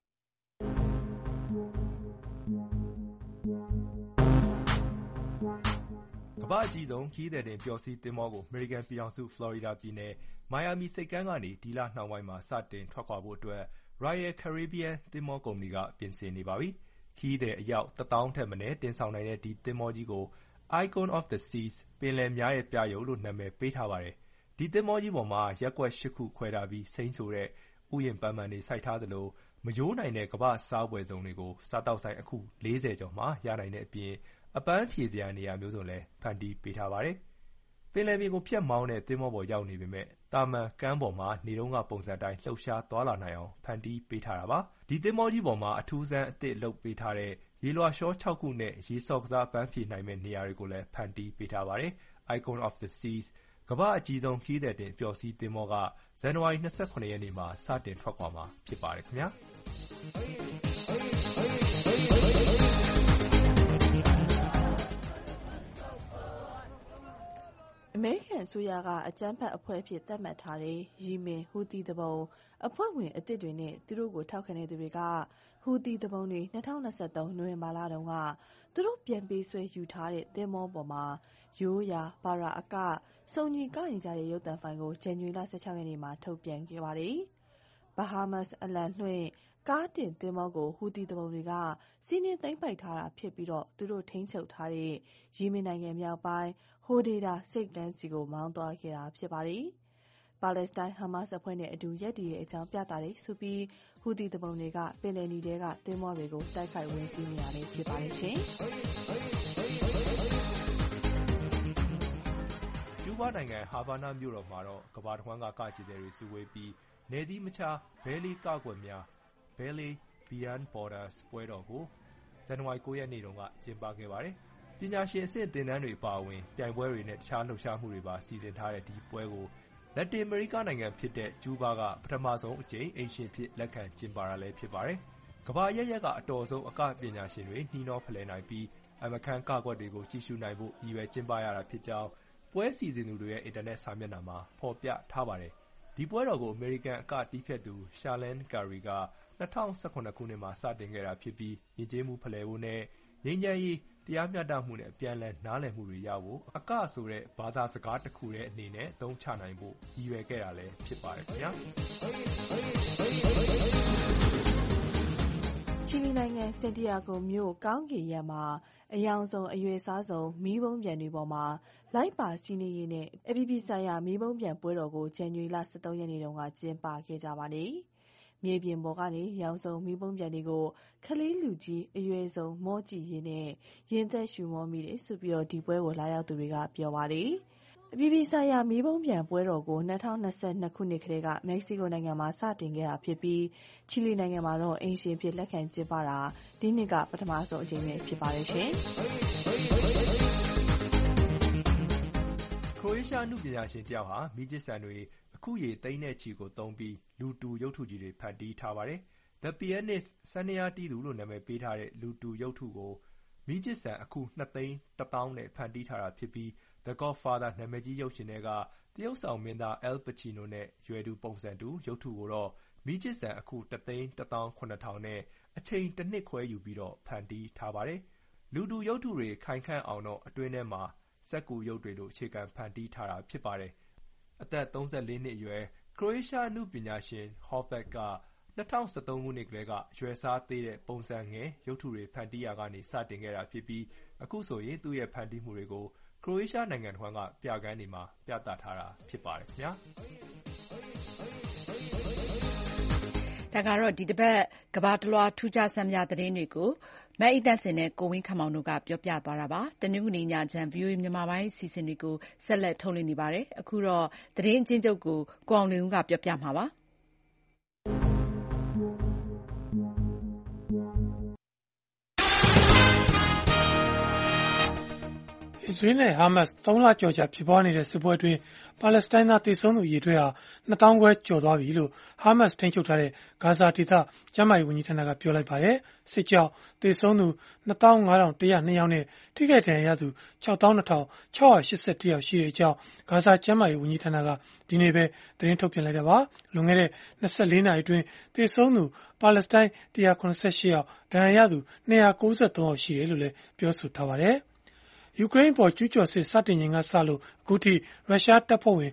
ကမ္ဘာအကြီးဆုံးခရီးသည်တင်ပျော်စီးသင်္ဘောကိုအမေရိကန်ပြည်ထောင်စုဖလော်ရီဒါပြည်နယ်မိုင်ယာမီဆိပ်ကမ်းကနေဒီလနှောင်းပိုင်းမှာစတင်ထွက်ခွာဖို့အတွက် Royal Caribbean သင်္ဘောကုမ္ပဏီကပြင်ဆင်နေပါပြီ။ခရီးသည်အယောက်1000ထက်မနည်းတင်ဆောင်နိုင်တဲ့ဒီသင်္ဘောကြီးကို Icon of the Seas ပင်လယ်များရဲ့ပြယုဂ်လို့နာမည်ပေးထားပါတယ်။ဒီသင်္ဘောကြီးပေါ်မှာရပ်ကွက်8ခုခွဲထားပြီးစိမ်းဆိုတဲ့ဥယျာဉ်ပန်းပန်တွေစိုက်ထားသလိုမရိုးနိုင်တဲ့ကမ္ဘာ့စားပွဲစုံတွေကိုစားသောက်ဆိုင်အခု40ကျော်မှာရနိုင်တဲ့အပြင်အပန်းဖြေစရာနေရာမျိုးစုံလည်းဖန်တီးပေးထားပါတယ်။ပင်လယ်ပြင်ကိုဖြတ်မောင်းတဲ့သင်္ဘောပေါ်ရောက်နေပေမဲ့သာမန်ကမ်းပေါ်မှာနေတုန်းကပုံစံအတိုင်းလှုပ်ရှားသွားလာနိုင်အောင်ဖန်တီးပေးထားတာပါ။ဒီသင်္ဘောကြီးပေါ်မှာအထူးဆန်းအသစ်လုပ်ပေးထားတဲ့ရေလွှာရှော6ခုနဲ့ရေဆော့ကစားအပန်းဖြေနိုင်မယ့်နေရာတွေကိုလည်းဖန်တီးပေးထားပါတယ်။ Icon of the Seas ကမ္ဘာ့အကြီးဆုံးခရီးသည်တင်အပျော်စီးသင်္ဘောကဇန်နဝါရီ27ရက်နေ့မှာစတင်ထွက်ခွာမှာဖြစ်ပါတယ်ခင်ဗျာ။အမေရိကန်အစိုးရကအကြမ်းဖက်အဖွဲ့အဖြစ်သတ်မှတ်ထားတဲ့ယီမင်ဟူသီသူပုန်အဖွဲ့ဝင်အသစ်တွေနဲ့သူတို့ကိုထောက်ခံတဲ့သူတွေကဟူသီသူပုန်တွေ2023နိုဝင်ဘာလတုန်းကသူတို့ပြန်ပေးဆွဲယူထားတဲ့သင်္ဘောပေါ်မှာရိုးရာဘာရာအကစုံညီကရင်ကြတဲ့ရုပ်သံဖိုင်ကိုဇန်နဝါရီလ16ရက်နေ့မှာထုတ်ပြန်ခဲ့ပါတယ်။ Bahamas အလံလွှင့်ကားတင်သင်္ဘောကိုဟူသီသူပုန်တွေကစီးနင်းသိမ်းပိုက်ထားတာဖြစ်ပြီးသူတို့ထိန်းချုပ်ထားတဲ့ယီမင်နိုင်ငံမြောက်ပိုင်းဟိုဒေဒါဆိပ်ကမ်းစီကိုမောင်းသွားခဲ့တာဖြစ်ပါတယ်။ပါလက်စတိုင်းဟာမတ်စ်အဖွဲ့နဲ့အတူရပ်တည်တဲ့အကြောင်းပြသတယ်ဆိုပြီးဟူသီသူပုန်တွေကပင်လယ်နီထဲကသင်္ဘောတွေကိုတိုက်ခိုက်ဝင်စီးနေရတယ်ဖြစ်ပါတယ်ရှင်။ကျူးဘားနိုင်ငံဟာဗာနာမြို့တော်မှာတော့ကမ္ဘာတဝှမ်းကကကြည်သည်တွေစုဝေးပြီးနယ်စည်းမခြားဘဲလေးကကွယ်များ Ballet Beyond Borders ပွဲတော်ကိုဇန်နဝါရီ9ရက်နေ့တုန်းကကျင်းပခဲ့ပါတယ်။ပညာရှင်အဆင့်သင်တန်းတွေအပါအဝင်ပြိုင်ပွဲတွေနဲ့တခြားလှုပ်ရှားမှုတွေပါစီစဉ်ထားတဲ့ဒီပွဲကိုလက်တင်အမေရိကနိုင်ငံဖြစ်တဲ့ကျူးဘားကပထမဆုံးအကြိမ်အိမ်ရှင်ဖြစ်လက်ခံကျင်းပတာလည်းဖြစ်ပါတယ်။ကမ္ဘာအရပ်ရပ်ကအတော်ဆုံးအကပညာရှင်တွေနှီးနှောဖလှယ်နိုင်ပြီးအမခန်းကကွက်တွေကိုကြည့်ရှုနိုင်ဖို့ရည်ရွယ်ကျင်းပရတာဖြစ်ကြောင်းပွဲစီစဉ်သူတွေရဲ့အင်တာနက်စာမျက်နှာမှာဖော်ပြထားပါတယ်။ဒီပွဲတော်ကိုအမေရိကန်အကတီးဖြတ်သူ Shalane Curry က2018ခုနှစ်မှာစတင်ခဲ့တာဖြစ်ပြီးယဉ်ကျေးမှုဖလှယ်ဖို့နဲ့ငြိမ်းချမ်းရေးတရားမျှတမှုနဲ့အပြန်အလှန်နားလည်မှုတွေရဖို့အကဆိုတဲ့ဘာသာစကားတစ်ခုရဲ့အနေနဲ့သုံးချနိုင်ဖို့ရည်ရွယ်ခဲ့တာလည်းဖြစ်ပါတယ်ခင်ဗျာချီလီနိုင်ငံစင်တီယာဂိုမြို့ကောင်းကင်ယံမှာအယောင်ဆုံးအရွယ်စားဆုံးမီးပုံးပျံတွေပေါ်မှာလိုက်ပါစီးနေရင်းအပြည်ပြည်ဆိုင်ရာမီးပုံးပျံပွဲတော်ကိုဇန်နဝါရီလ 13 ရက်နေ့တုန်းကကျင်းပခဲ့ကြပါတယ်။မြေပြင်ပေါ်ကနေရောင်စုံမီးပုံးပျံတွေကိုခလေးလူကြီးအရွယ်ဆုံးမော့ကြည့်ရင်းနဲ့ရင်သက်ရှူမောမိတယ်ဆိုပြီးဒီပွဲကိုလာရောက်သူတွေကပြောပါတယ်။အပြည်ပြည်ဆိုင်ရာမီးပုံးပျံပွဲတော်ကို2022ခုနှစ်ကတည်းကမက္ကဆီကိုနိုင်ငံမှာစတင်ခဲ့တာဖြစ်ပြီးချီလီနိုင်ငံမှာတော့အိမ်ရှင်ဖြစ်လက်ခံကျင်းပတာဒီနှစ်ကပထမဆုံးအကြိမ်ပဲဖြစ်ပါတယ်ရှင်။ခရိုအေးရှားအနုပညာရှင်တယောက်ဟာမီးကျစ်စံတွေအခုရေသိန်းနဲ့ချီကိုသုံးပြီးလူတူရုပ်ထုကြီးတွေဖန်တီးထားပါတယ်။ The Pianist စန္ဒယားတီးသူလို့နာမည်ပေးထားတဲ့လူတူရုပ်ထုကိုမီးကျစ်စံအခု2,100,000နဲ့ဖန်တီးထားတာဖြစ်ပြီး The Godfather နာမည်ကြီးရုပ်ရှင်ထဲကသရုပ်ဆောင်မင်းသား Al Pacino နဲ့ရွယ်တူပုံစံတူရုပ်ထုကိုတော့မီးကျစ်စံအခု1,1၇,000နဲ့အချိန်1နှစ်ခွဲယူပြီးဖန်တီးထားပါတယ်။လူတူရုပ်ထုတွေခိုင်ခန့်အောင်တော့အတွင်းထဲမှာစက္ကူရုပ်တွေလိုအခြေခံဖန်တီးထားတာဖြစ်ပါတယ်။အသက်34နှစ်အရွယ်ခရိုအေးရှားအနုပညာရှင် Hovek က2013ခုနှစ်ကတည်းကရွယ်စားသေးတဲ့ပုံစံငယ်ရုပ်ထုတွေဖန်တီးရာကနေစတင်ခဲ့တာဖြစ်ပြီးအခုဆိုရင်သူ့ရဲ့ဖန်တီးမှုတွေကိုခရိုအေးရှားနိုင်ငံတစ်ဝှမ်းကပြခန်းတွေမှာပြသထားတာဖြစ်ပါတယ်ခင်ဗျာဒါကတော့ဒီတစ်ပတ်ကမ္ဘာတလွှားထူးခြားဆန်းမြသတင်းတွေကိုမအိတန့်စင်နဲ့ကိုဝင်းခမောင်တို့ကပြောပြသွားတာပါတနင်္ဂနွေညချမ်း VOA မြန်မာပိုင်းစီစဉ်တွေကိုဆက်လက်ထုတ်လွှင့်နေပါတယ်အခုတော့သတင်းအချင်းချုပ်ကိုကိုအောင်လွင်ဦးကပြောပြမှာပါအစ္စရေးနဲ့ဟာမတ်စ်3လကျော်ကြာဖြစ်ပွားနေတဲ့စစ်ပွဲအတွင်းပါလက်စတိုင်းသားသေဆုံးသူအရေအတွက်ဟာ2,000 ခွဲကျော်သွားပြီလို့ဟာမတ်စ်ထိန်းချုပ်ထားတဲ့ဂါဇာဒေသကျန်းမာရေးဝန်ကြီးဌာနကပြောလိုက်ပါတယ်။စစ်ကြောင့်သေဆုံးသူ25,102 ယောက်နဲ့ထိခိုက်ဒဏ်ရာရသူ62,681 ယောက်ရှိတဲ့အကြောင်းဂါဇာကျန်းမာရေးဝန်ကြီးဌာနကဒီနေ့ပဲသတင်းထုတ်ပြန်လိုက်တာပါ။လွန်ခဲ့တဲ့24နာရီအတွင်းသေဆုံးသူပါလက်စတိုင်း188ယောက်ဒဏ်ရာရသူ293ယောက်ရှိတယ်လို့လည်းပြောဆိုထားပါတယ်။ယူကရိန်းပေါ်ကျူးကျော်စစ်စတင်ချိန်ကစလို့အခုထိရုရှားတပ်ဖွဲ့ဝင်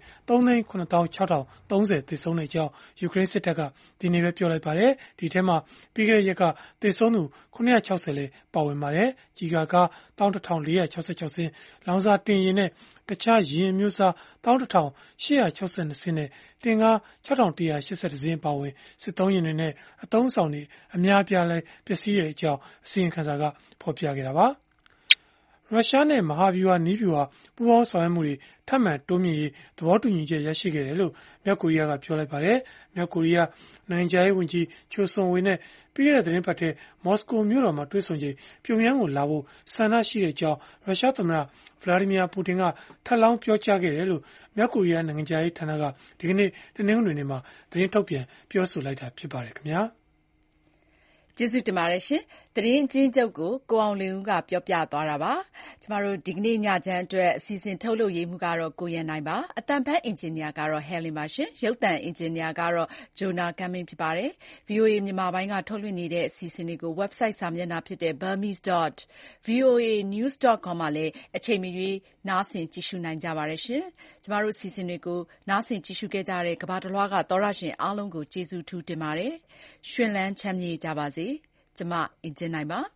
3,76,030 သေဆုံးတဲ့အကြောင်းယူကရိန်းစစ်တပ်ကဒီနေ့ပဲပြောလိုက်ပါတယ်။ဒီထဲမှာပြီးခဲ့တဲ့ရက်ကသေဆုံးသူ960လည်းပါဝင်ပါတယ်။ကြီးကာကား11,466 စင်းလောင်စာတင်ရင်နဲ့တခြားယာဉ်အမျိုးအစား11,862 စင်းနဲ့တင်ကား6,182 စင်းပါဝင်စစ်သုံးယာဉ်တွေနဲ့အသုံးဆောင်တွေအများအပြားလည်းပျက်စီးတဲ့အကြောင်းအစီရင်ခံစာကဖော်ပြခဲ့တာပါ။ရုရှားနဲ့မဟာဗျူဟာနည်းဗျူဟာပူးပေါင်းဆောင်ရွက်မှုတွေထပ်မံတိုးမြှင့်ရေးသဘောတူညီချက်ရရှိခဲ့တယ်လို့မြောက်ကိုရီးယားကပြောလိုက်ပါတယ်။မြောက်ကိုရီးယားနိုင်ငံခြားရေးဝန်ကြီးချိုဆွန်ဝေနဲ့ပြီးခဲ့တဲ့သတင်းပတ်ထဲမော်စကိုမြို့တော်မှာတွေ့ဆုံချိန်ပြုံယမ်းကိုလာဖို့ဆန္ဒရှိတဲ့အကြောင်းရုရှားသမ္မတဗလာဒီမီယာပူတင်ကထပ်လောင်းပြောကြားခဲ့တယ်လို့မြောက်ကိုရီးယားနိုင်ငံခြားရေးဌာနကဒီကနေ့တနင်္ဂနွေနေ့မှာသတင်းထုတ်ပြန်ပြောဆိုလိုက်တာဖြစ်ပါတယ်ခင်ဗျာ။ကျေးဇူးတင်ပါတယ်ရှင်။သတင်းအချင်းချုပ်ကိုကိုအောင်လင်းဦးကပြောပြသွားတာပါ။ကျမတို့ဒီကနေ့ညချမ်းအတွက်အစီအစဉ်ထုတ်လုပ်ရေးမှူးကတော့ကိုရန်နိုင်ပါ။အသံဖတ်အင်ဂျင်နီယာကတော့ဟဲလင်ပါရှင်။ရုပ်သံအင်ဂျင်နီယာကတော့ဂျိုနာကမ်မင်းဖြစ်ပါတယ်။ VOA မြန်မာပိုင်းကထုတ်လွှင့်နေတဲ့အစီအစဉ်တွေကို website စာမျက်နှာဖြစ်တဲ့ burmese.voanews.com မှာလည်းအချိန်မရွေးနားဆင်ကြည့်ရှုနိုင်ကြပါတယ်ရှင်။ကျမတို့အစီအစဉ်တွေကိုနားဆင်ကြည့်ရှုခဲ့ကြတဲ့ကမ္ဘာတလွှားကသောတရှင်အားလုံးကိုကျေးဇူးထူးတင်ပါတယ်။ရွှင်လန်းချမ်းမြေ့ကြပါစေ။ကျမအင်ဂျင်နိုင်ပါ။